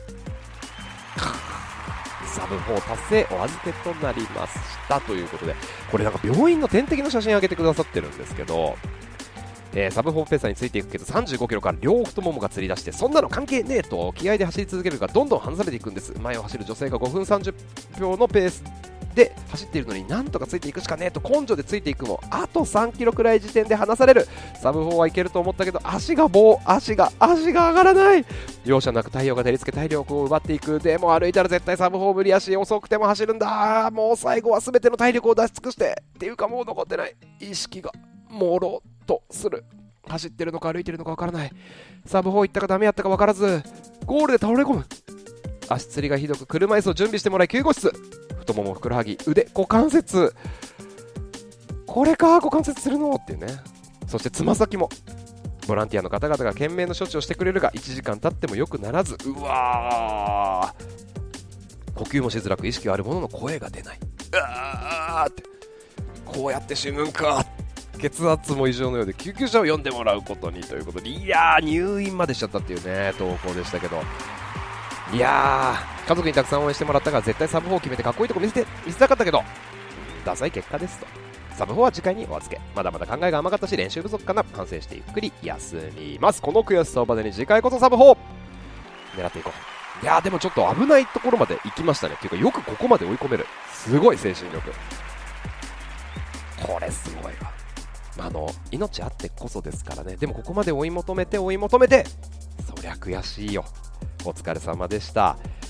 サブ4達成お預けとなりましたということで、これなんか病院の点滴の写真上げてくださってるんですけど、サブ4ペーサーについていくけど35キロから両太ももがつり出して、そんなの関係ねえと気合で走り続けるがどんどん離されていくんです。前を走る女性が5分30秒のペースで走っているのになんとかついていくしかねえと根性でついていくも、あと3キロくらい時点で離される。サブ4はいけると思ったけど足が上がらない。容赦なく太陽が照りつけ体力を奪っていく。でも歩いたら絶対サブ4無理やし、遅くても走るんだ。もう最後は全ての体力を出し尽くしてっていうか、もう残ってない。意識が朦朧とする。走ってるのか歩いてるのか分からない。サブ4行ったかダメやったか分からずゴールで倒れ込む。足つりがひどく車椅子を準備してもらい救護室。太ももふくらはぎ腕股関節、これか股関節するのっていうね。そしてつま先もボランティアの方々が懸命の処置をしてくれるが1時間経ってもよくならず、うわー、呼吸もしづらく意識があるものの声が出ない。うわーって、こうやって死ぬんか。血圧も異常のようで救急車を呼んでもらうことにということで、いやー入院までしちゃったっていうね投稿でしたけど、いやー家族にたくさん応援してもらったが絶対サブ4を決めてかっこいいとこ見せたかったけどダサい結果ですと。サブ4は次回にお預け。まだまだ考えが甘かったし練習不足かな。反省してゆっくり休みます。この悔しさをバネに次回こそサブ4狙っていこう。いやーでもちょっと危ないところまで行きましたね。っていうかよくここまで追い込める。すごい精神力、これすごいわ。命あってこそですからね。でもここまで追い求めてそりゃ悔しいよ。お疲れ様でした。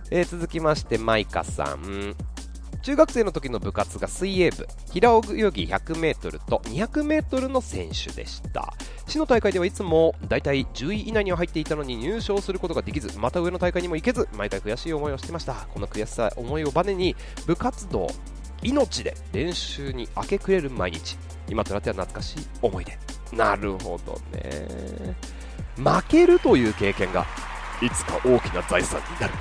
続きましてマイカさん、中学生の時の部活が水泳部、平泳ぎ 100m と 200m の選手でした。市の大会ではいつもだいたい10位以内には入っていたのに入賞することができず、また上の大会にも行けず、毎回悔しい思いをしていました。この悔しさ思いをバネに部活動命で練習に明け暮れる毎日、今となっては懐かしい思い出。なるほどね。負けるという経験がいつか大きな財産になる。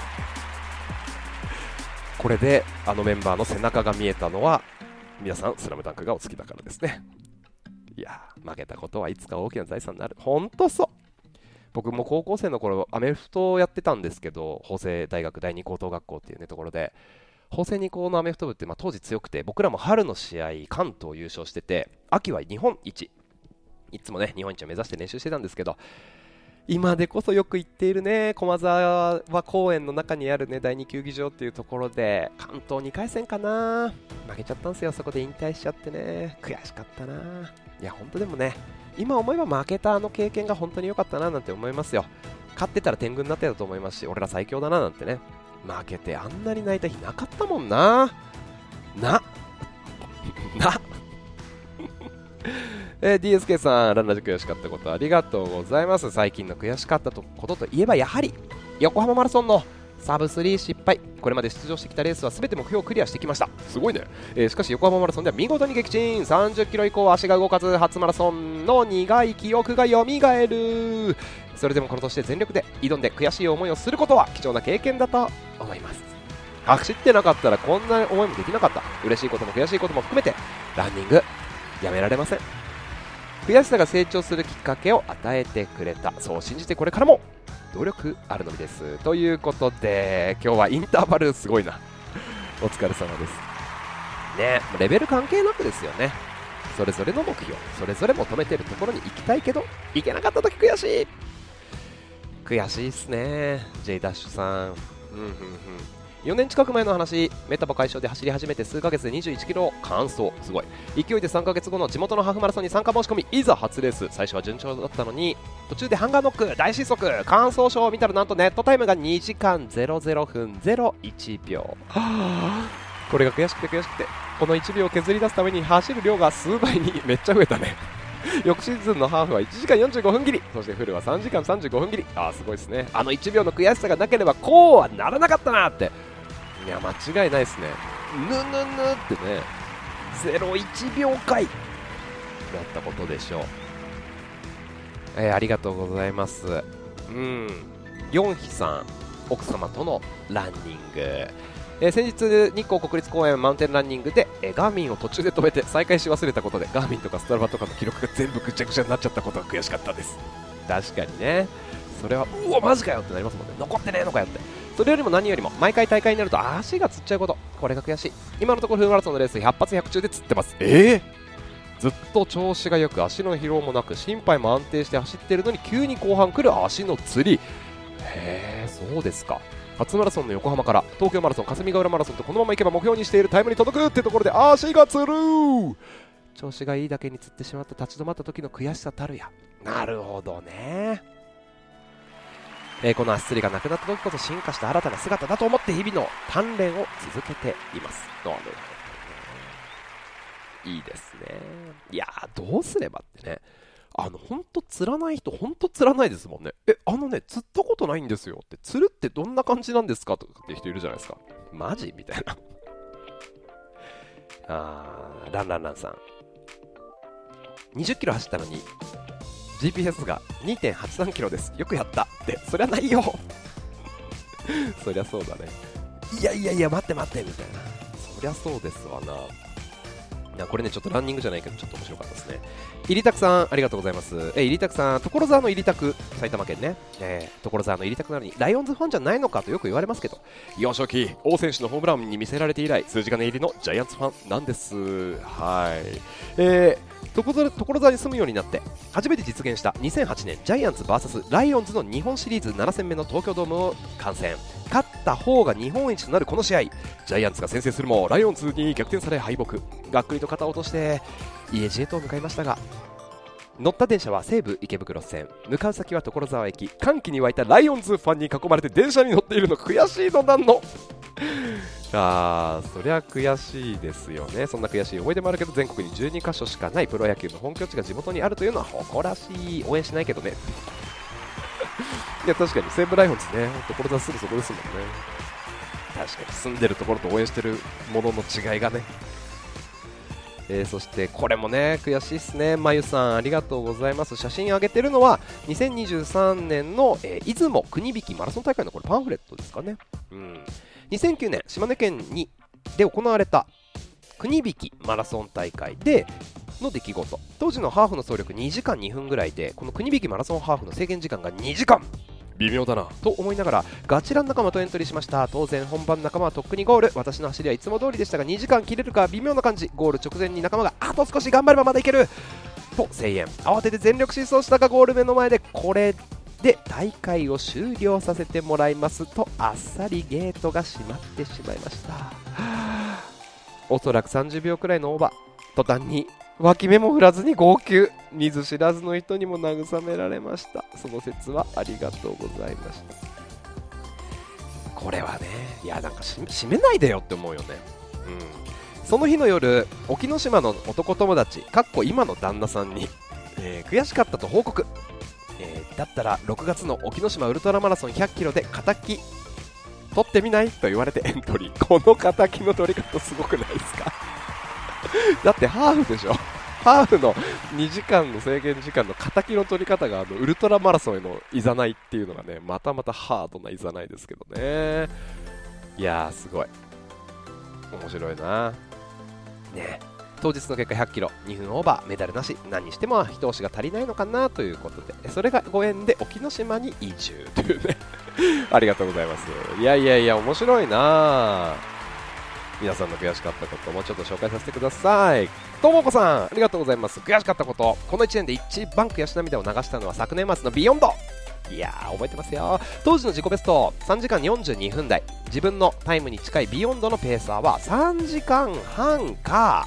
これであのメンバーの背中が見えたのは、皆さんスラムダンクがお好きだからですね。いや、負けたことはいつか大きな財産になる。ほんとそう。僕も高校生の頃アメフトをやってたんですけど、法政大学第二高等学校っていう、ね、ところで、法政二高のアメフト部って、当時強くて、僕らも春の試合関東優勝してて、秋は日本一、いつもね日本一を目指して練習してたんですけど、今でこそよく行っているね駒沢公園の中にあるね第二球技場っていうところで関東2回戦かな、負けちゃったんですよ。そこで引退しちゃってね、悔しかったな。いや本当でもね、今思えば負けたあの経験が本当に良かったななんて思いますよ。勝ってたら天狗になってたと思いますし、俺ら最強だななんてね。負けてあんなに泣いた日なかったもんな。DSK さん、ランラジ悔しかったことありがとうございます。最近の悔しかったことといえばやはり横浜マラソンのサブ3失敗。これまで出場してきたレースは全て目標をクリアしてきました。すごいね。しかし横浜マラソンでは見事に撃沈。30キロ以降は足が動かず、初マラソンの苦い記憶がよみがえる。それでもこの年で全力で挑んで悔しい思いをすることは貴重な経験だと思います。走ってなかったらこんな思いもできなかった。嬉しいことも悔しいことも含めてランニングやめられません。悔しさが成長するきっかけを与えてくれた。そう信じてこれからも努力あるのみです。ということで今日はインターバルすごいなお疲れ様ですね。レベル関係なくですよね。それぞれの目標、それぞれ求めているところに行きたいけど行けなかった時悔しいっすね。 J ダッシュさん、4年近く前の話、メタボ解消で走り始めて数ヶ月で21キロ完走。すごい勢いで3ヶ月後の地元のハーフマラソンに参加申し込み、いざ初レース。最初は順調だったのに途中でハンガーノック、大失速。完走証を見たらなんとネットタイムが2時間00分01秒。これが悔しくてこの1秒を削り出すために走る量が数倍にめっちゃ増えたね翌シーズンのハーフは1時間45分切り、そしてフルは3時間35分切り。すごいですね。あの1秒の悔しさがなければこうはならなかったなって。いや間違いないですね。ぬってね、01秒回だったことでしょう。ありがとうございます。ヨンヒさん、奥様とのランニング。先日日光国立公園マウンテンランニングで、ガーミンを途中で止めて再開し忘れたことで、ガーミンとかスタルバとかの記録が全部ぐちゃぐちゃになっちゃったことが悔しかったです。確かにね、それはうわマジかよってなりますもんね。残ってねえのかよって。それよりも何よりも毎回大会になると足がつっちゃうこと、これが悔しい。今のところフルマラソンのレース100発100中でつってます。ずっと調子がよく足の疲労もなく心肺も安定して走ってるのに急に後半来る足のつり。そうですか。初マラソンの横浜から東京マラソン、霞ヶ浦マラソンとこのままいけば目標にしているタイムに届くってところで足がつる。調子がいいだけにつってしまった立ち止まった時の悔しさたるや。なるほどね。この足つりがなくなった時こそ進化した新たな姿だと思って日々の鍛錬を続けています。なるほど、いいですね。いやどうすればってね、ほんと釣らない人ほんと釣らないですもんね。釣ったことないんですよって、釣るってどんな感じなんですかとかって人いるじゃないですか。マジみたいなランさん、20キロ走ったのに GPS が 2.83 キロです。よくやったって。そりゃないよそりゃそうだね。いや待ってみたいな。そりゃそうですわな。これねちょっとランニングじゃないけどちょっと面白かったですね。入りたくさんありがとうございます。入りたくさん、所沢の入りたく、埼玉県ね、所沢の入りたくなのにライオンズファンじゃないのかとよく言われますけど、幼少期王選手のホームランに見せられて以来数字金入りのジャイアンツファンなんです。はい、所沢に住むようになって初めて実現した2008年ジャイアンツ VS ライオンズの日本シリーズ7戦目の東京ドームを観戦。勝った方が日本一となるこの試合、ジャイアンツが先制するもライオンズに逆転され敗北。がっくりと肩を落として家路へと向かいましたが、 乗った電車は西武池袋線、向かう先は所沢駅。歓喜に沸いたライオンズファンに囲まれて電車に乗っているの悔しいのなんのそりゃ悔しいですよね。そんな悔しい思い出もあるけど、全国に12カ所しかないプロ野球の本拠地が地元にあるというのは誇らしい。応援しないけどねいや確かに西武ライオンズね、所沢すぐそこですもんね。確かに住んでるところと応援してるものの違いがね。そしてこれもね悔しいですね。まゆさんありがとうございます。写真上げてるのは2023年の、出雲国引マラソン大会のこれパンフレットですかね。2009年島根県で行われた国引マラソン大会での出来事。当時のハーフの走力2時間2分ぐらいで、この国引マラソンハーフの制限時間が2時間、微妙だなと思いながらガチラン仲間とエントリーしました。当然本番仲間はとっくにゴール。私の走りはいつも通りでしたが、2時間切れるか微妙な感じ。ゴール直前に仲間があと少し頑張ればまだいけると声援。慌てて全力疾走したがゴール目の前で、これで大会を終了させてもらいますとあっさりゲートが閉まってしまいました。おそらく30秒くらいのオーバー。途端に脇目も振らずに号泣。見ず知らずの人にも慰められました。その説はありがとうございました。これはね、いやなんか締めないでよって思うよね。その日の夜、沖ノ島の男友達今の旦那さんに、悔しかったと報告。だったら6月の沖ノ島ウルトラマラソン100キロで敵取ってみないと言われてエントリー。この敵の取り方すごくないですかだってハーフでしょ。ハーフの2時間の制限時間の敵の取り方がウルトラマラソンへのいざないっていうのがね、またまたハードないざないですけどね。いやーすごい面白いなね。当日の結果100キロ2分オーバー、メダルなし。何にしても一押しが足りないのかなということで、それがご縁で沖ノ島に移住というねありがとうございます。いや面白いな。皆さんの悔しかったこともうちょっと紹介させてください。ともこさんありがとうございます。悔しかったこと、この1年で一番悔し涙を流したのは昨年末のビヨンド。いやー覚えてますよ。当時の自己ベスト3時間42分台、自分のタイムに近いビヨンドのペーサーは3時間半か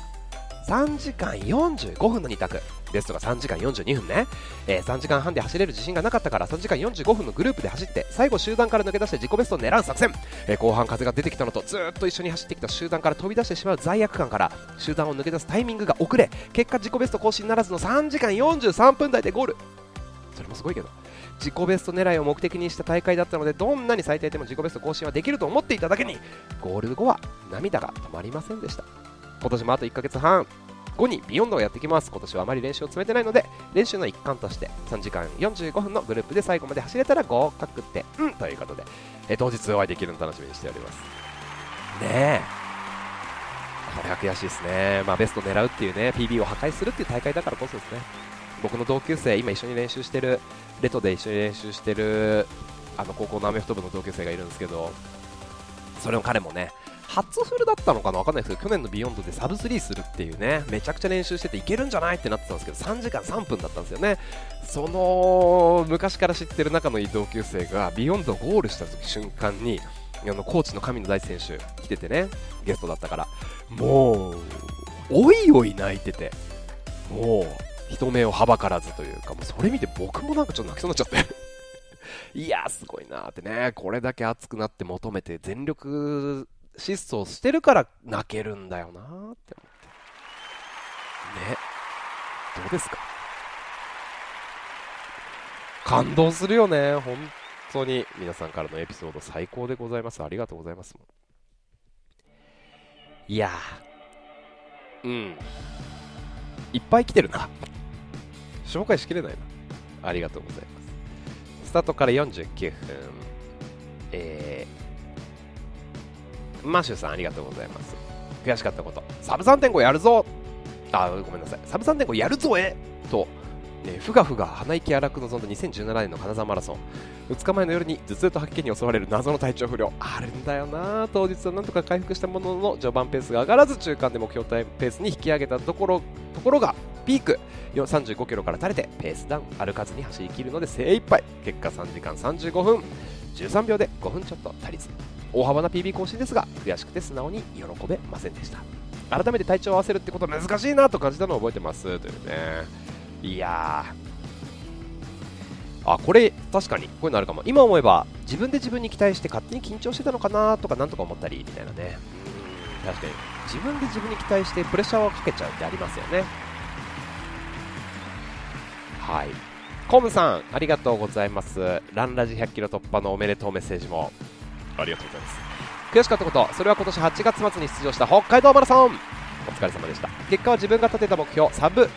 3時間45分の2択。ベストが3時間42分ね。3時間半で走れる自信がなかったから3時間45分のグループで走って、最後集団から抜け出して自己ベストを狙う作戦。後半風が出てきたのと、ずっと一緒に走ってきた集団から飛び出してしまう罪悪感から集団を抜け出すタイミングが遅れ、結果自己ベスト更新ならずの3時間43分台でゴール。それもすごいけど、自己ベスト狙いを目的にした大会だったので、どんなに最低でも自己ベスト更新はできると思っていただけに、ゴール後は涙が止まりませんでした。今年もあと1ヶ月半後にビヨンドをやってきます。今年はあまり練習を詰めてないので、練習の一環として3時間45分のグループで最後まで走れたら合格点ということで、当日お会いできるのを楽しみにしておりますね。これは悔しいですね。ベスト狙うっていうね、 PB を破壊するっていう大会だからこそですね。僕の同級生、今一緒に練習してる、レトで一緒に練習してる高校のアメフト部の同級生がいるんですけど、それの彼もね、初フルだったのかな分かんないですけど、去年のビヨンドでサブ3するっていうね、めちゃくちゃ練習してていけるんじゃないってなってたんですけど、3時間3分だったんですよね。その昔から知ってる仲のいい同級生がビヨンドゴールした瞬間に、コーチの神野大地選手来ててね、ゲストだったから、もうおいおい泣いてて、もう人目をはばからずというか、もうそれ見て僕もなんかちょっと泣きそうになっちゃっていやーすごいなーってね。これだけ熱くなって求めて全力疾走してるから泣けるんだよなーって思ってね。どうですか。感動するよね本当に。皆さんからのエピソード最高でございます。ありがとうございます。いやーいっぱい来てるな紹介しきれないな。ありがとうございます。スタートから49分。マッシュさんありがとうございます。悔しかったこと、サブ 3.5 やるぞ、ごめんなさい、サブ 3.5 やるぞと、ふがふが鼻息荒く望んだ2017年の金沢マラソン。2日前の夜に頭痛と吐き気に襲われる謎の体調不良あるんだよな。当日はなんとか回復したものの、序盤ペースが上がらず、中間で目標ペースに引き上げたところがピーク35キロから垂れてペースダウン、歩かずに走り切るので精一杯。結果3時間35分13秒で5分ちょっと足りず、大幅な PB 更新ですが、悔しくて素直に喜べませんでした。改めて体調を合わせるってことは難しいなと感じたのを覚えてますというね。 いやー、これ確かにこういうのあるかも。今思えば自分で自分に期待して勝手に緊張してたのかなとかなんとか思ったりみたいなね。確かに自分で自分に期待してプレッシャーをかけちゃうってありますよね。はい、コムさんありがとうございます。ランラジ100キロ突破のおめでとうメッセージもありがとうございます。悔しかったこと、それは今年8月末に出場した北海道マラソン、お疲れ様でした。結果は自分が立てた目標サブ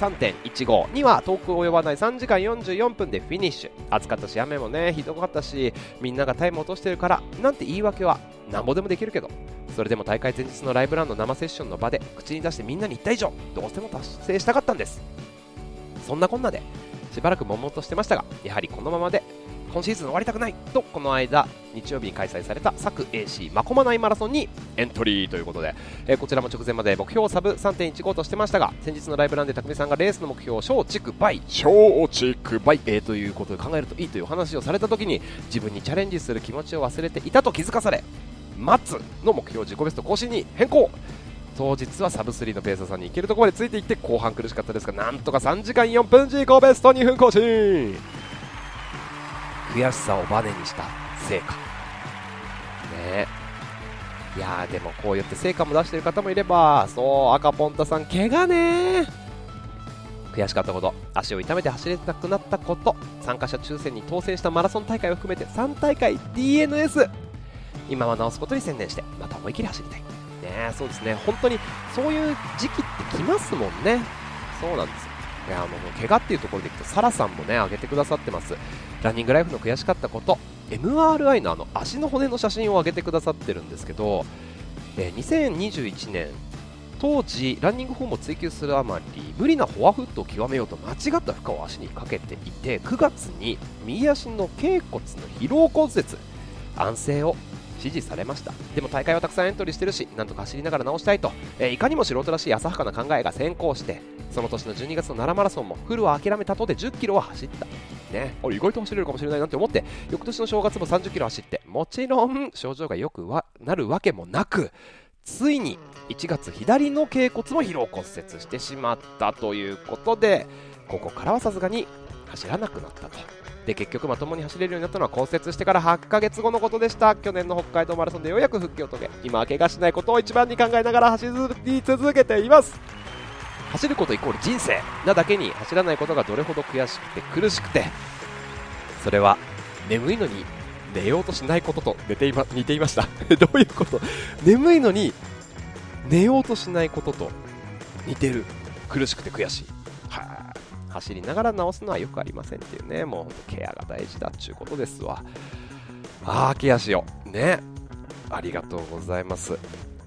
3.15 には遠く及ばない3時間44分でフィニッシュ。暑かったし雨もねひどかったし、みんながタイム落としてるからなんて言い訳はなんぼでもできるけど、それでも大会前日のライブランの生セッションの場で口に出してみんなに言った以上どうしても達成したかったんです。そんなこんなでしばらく悶々としてましたが、やはりこのままで今シーズン終わりたくないと、この間日曜日に開催された佐久 AC 真駒内マラソンにエントリーということで、こちらも直前まで目標をサブ 3.15 としてましたが、先日のライブランで匠さんがレースの目標を小畜倍ということで考えるといいという話をされた時に、自分にチャレンジする気持ちを忘れていたと気づかされ、マッツの目標自己ベスト更新に変更。当日はサブ3のペーサーさんに行けるところまでついていって後半苦しかったですが、なんとか3時間4分自己ベスト2分更新。悔しさをバネにした成果ね。いやーでもこうやって成果も出している方もいれば、そう赤ポンタさん怪我ね。悔しかったこと、足を痛めて走れなくなったこと、参加者抽選に当選したマラソン大会を含めて3大会 DNS、 今は直すことに専念してまた思い切り走りたいね。そうですね、本当にそういう時期って来ますもんね。そうなんですよ。いや怪我っていうところでいくとサラさんもね上げてくださってます。ランニングライフの悔しかったこと、 MRI の足の骨の写真を上げてくださってるんですけど、2021年当時ランニングフォームを追求するあまり無理なフォアフットを極めようと間違った負荷を足にかけていて、9月に右足の脛骨の疲労骨折安静を指示されました。でも大会はたくさんエントリーしてるし、なんとか走りながら直したいと、いかにも素人らしい浅はかな考えが先行して、その年の12月の奈良マラソンもフルは諦めたとで10キロは走ったね。意外と走れるかもしれないなんて思って、翌年の正月も30キロ走って、もちろん症状が良くなるわけもなく、ついに1月左の脛骨も疲労骨折してしまったということで、ここからはさすがに走らなくなったと。で結局まともに走れるようになったのは骨折してから8ヶ月後のことでした。去年の北海道マラソンでようやく復帰を遂げ、今は怪我しないことを一番に考えながら走り続けています。走ることイコール人生なだけに、走らないことがどれほど悔しくて苦しくて、それは眠いのに寝ようとしないことと似ていましたどういうこと？眠いのに寝ようとしないことと似てる。苦しくて悔しい。走りながら直すのはよくありませんっていうね。もうケアが大事だっちゅうことですわ。ケアしようね。ありがとうございます。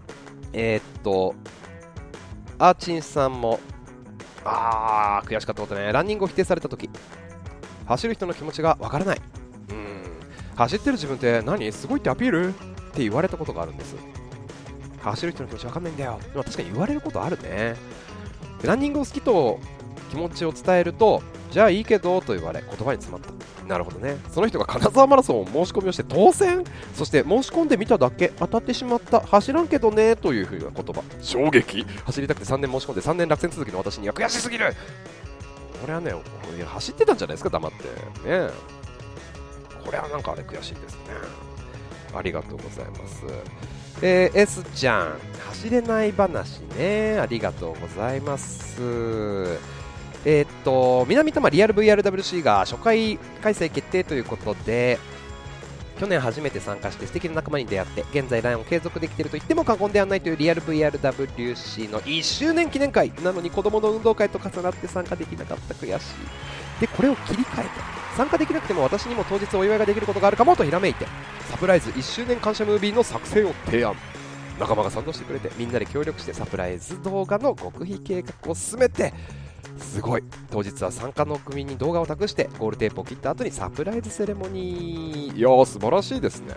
アーチンさんも悔しかったことね。ランニングを否定されたとき、走る人の気持ちがわからない。走ってる自分って何すごいってアピールって言われたことがあるんです。走る人の気持ちわかんないんだよ。でも確かに言われることあるね。ランニングを好きと気持ちを伝えると、じゃあいいけどと言われ、言葉に詰まった。なるほどね。その人が金沢マラソンを申し込みをして当選、そして申し込んでみただけ当たってしまった、走らんけどねというふうな言葉、衝撃。走りたくて3年申し込んで3年落選続きの私には悔しすぎる。これはね、走ってたんじゃないですか、黙ってね。これはなんか悔しいですね。ありがとうございます。S ちゃん走れない話ね、ありがとうございます。南多摩リアル VRWC が初回開催決定ということで、去年初めて参加して素敵な仲間に出会って、現在ランを継続できていると言っても過言ではないというリアル VRWC の1周年記念会なのに、子供の運動会と重なって参加できなかった。悔しい。でこれを切り替えて、参加できなくても私にも当日お祝いができることがあるかもとひらめいて、サプライズ1周年感謝ムービーの作成を提案。仲間が賛同してくれて、みんなで協力してサプライズ動画の極秘計画を進めて、すごい。当日は参加の組に動画を託してゴールテープを切った後にサプライズセレモニー。いやー素晴らしいですね。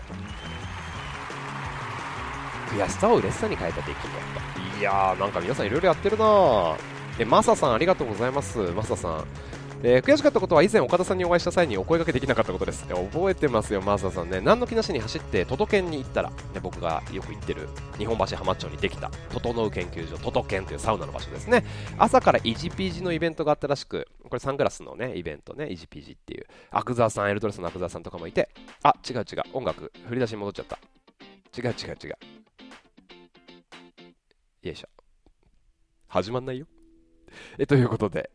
悔しさを嬉しさに変えた出来事。いやーなんか皆さんいろいろやってるな。マサさんありがとうございます。マサさん悔しかったことは以前岡田さんにお会いした際にお声掛けできなかったことです。覚えてますよ、マーサさんね。何の気なしに走って都都県に行ったら、ね、僕がよく行ってる日本橋浜町にできた整う研究所都都県というサウナの場所ですね。朝からイジピージのイベントがあったらしく、これサングラスのねイベントね、イジピージっていう阿久澤さん、エルドレスの阿久澤さんとかもいて、あ、違う音楽振り出しに戻っちゃった。違うよいしょ、始まんないよ。ということで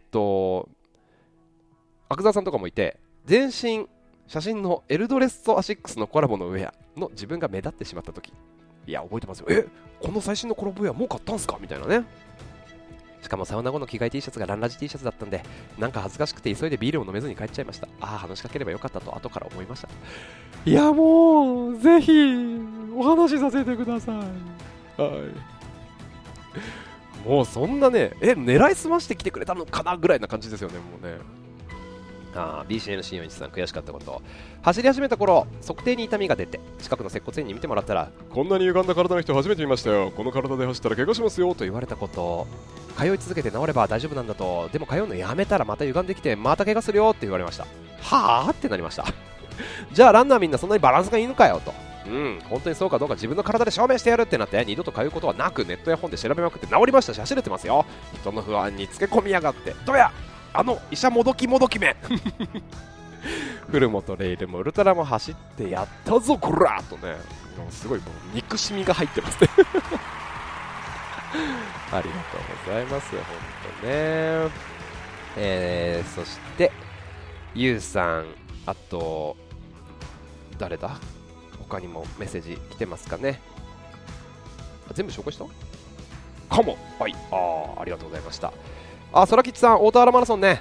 阿久澤さんとかもいて、全身写真のエルドレスとアシックスのコラボのウェアの自分が目立ってしまった時、いや覚えてますよ。この最新のコラボウェアもう買ったんすかみたいなね。しかもサウナ後の着替え T シャツがランラジ T シャツだったんで、なんか恥ずかしくて急いでビールを飲めずに帰っちゃいました。話しかければよかったと後から思いました。いやもうぜひお話しさせてください。はい、もうそんなね、狙いすましてきてくれたのかなぐらいな感じですよね、もうね。BCN-C41 さん、悔しかったこと。走り始めた頃、測定に痛みが出て、近くの接骨院に見てもらったら、こんなに歪んだ体の人初めて見ましたよ。この体で走ったら怪我しますよと言われたこと。通い続けて治れば大丈夫なんだと。でも通うのやめたらまた歪んできて、また怪我するよって言われました。はぁってなりました。じゃあランナーみんなそんなにバランスがいいのかよと。本当にそうかどうか自分の体で証明してやるってなって、二度と通うことはなく、ネットや本で調べまくって治りましたし、走れてますよ。人の不安につけ込みやがって、どや医者もどきめフルモとレイルもウルトラも走ってやったぞこらとね、すごいもう憎しみが入ってますねありがとうございます、本当ね。そしてゆうさん、あと誰だ、他にもメッセージ来てますかね。全部紹介したかも。はい、ありがとうございました。空吉さん、大田原マラソンね、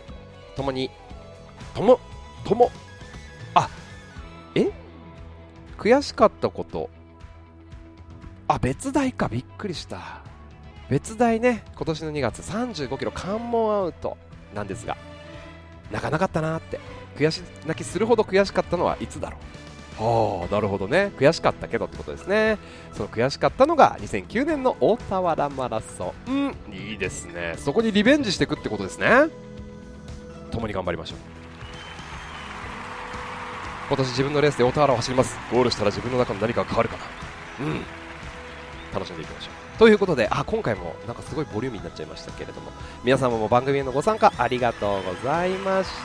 悔しかったこと、別大か、びっくりした。別大ね、今年の2月35キロ関門アウトなんですが、泣かなかったなって、悔し泣きするほど悔しかったのはいつだろう。なるほどね、悔しかったけどってことですね。その悔しかったのが2009年の大田原マラソン。いいですね、そこにリベンジしていくってことですね。共に頑張りましょう。今年自分のレースで大田原を走ります。ゴールしたら自分の中の何かが変わるかな。楽しんでいきましょう。ということで、今回もなんかすごいボリューミーになっちゃいましたけれども、皆様も番組へのご参加ありがとうございました。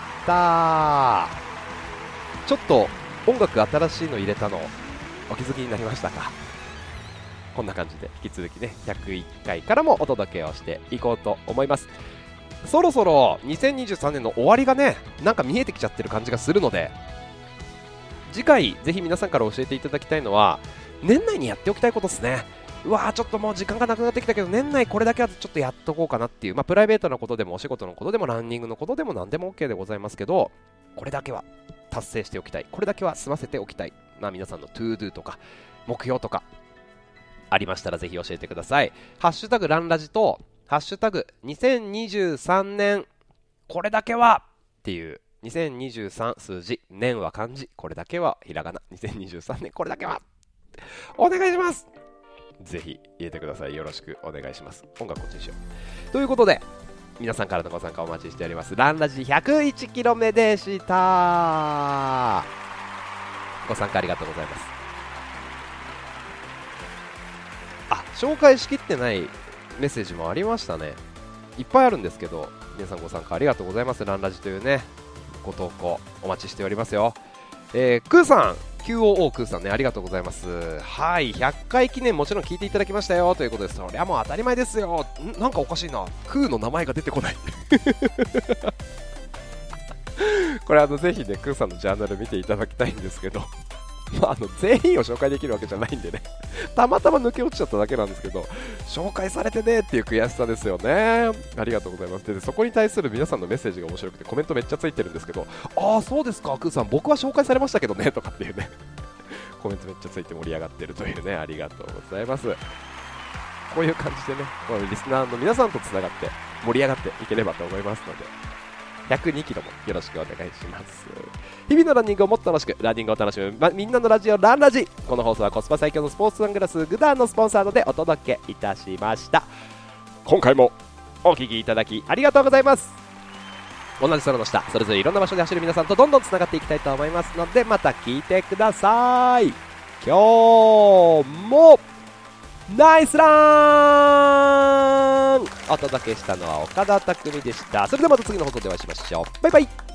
ちょっと音楽新しいの入れたのお気づきになりましたか。こんな感じで引き続きね、101回からもお届けをしていこうと思います。そろそろ2023年の終わりがね、なんか見えてきちゃってる感じがするので、次回ぜひ皆さんから教えていただきたいのは、年内にやっておきたいことですね。ちょっともう時間がなくなってきたけど、年内これだけはちょっとやっとこうかなっていう、プライベートなことでもお仕事のことでもランニングのことでも何でも OK でございますけど、これだけは達成しておきたい、これだけは済ませておきたい、皆さんのトゥードゥとか目標とかありましたらぜひ教えてください。ハッシュタグランラジとハッシュタグ2023年これだけはっていう、2023数字、年は漢字、これだけはひらがな、2023年これだけはお願いします。ぜひ入れてください。よろしくお願いします。音楽こっちにしよう。ということで、皆さんからのご参加お待ちしております。ランラジ101キロ目でした。ご参加ありがとうございます。紹介しきってないメッセージもありましたね。いっぱいあるんですけど、皆さんご参加ありがとうございます。ランラジというね、ご投稿お待ちしておりますよ。クーさん、QOO クーさんね、ありがとうございます。はい、100回記念もちろん聞いていただきましたよということで、そりゃもう当たり前ですよ。なんかおかしいな、クーの名前が出てこないこれぜひね、クーさんのジャーナル見ていただきたいんですけど全員を紹介できるわけじゃないんでねたまたま抜け落ちちゃっただけなんですけど、紹介されてねっていう悔しさですよね。ありがとうございます。で、そこに対する皆さんのメッセージが面白くてコメントめっちゃついてるんですけど、そうですか、クーさん僕は紹介されましたけどねとかっていうねコメントめっちゃついて盛り上がってるというね、ありがとうございます。こういう感じでね、このリスナーの皆さんとつながって盛り上がっていければと思いますので、102キロもよろしくお願いします。日々のランニングをもっと楽しく、ランニングを楽しむ、みんなのラジオランラジ。この放送はコスパ最強のスポーツサングラスグダーのスポンサードでお届けいたしました。今回もお聞きいただきありがとうございます。 同じ空の下、それぞれいろんな場所で走る皆さんとどんどんつながっていきたいと思いますので、また聞いてください。今日もナイスランお届けしたのは岡田匠でした。それではまた次の放送でお会いしましょう。バイバイ。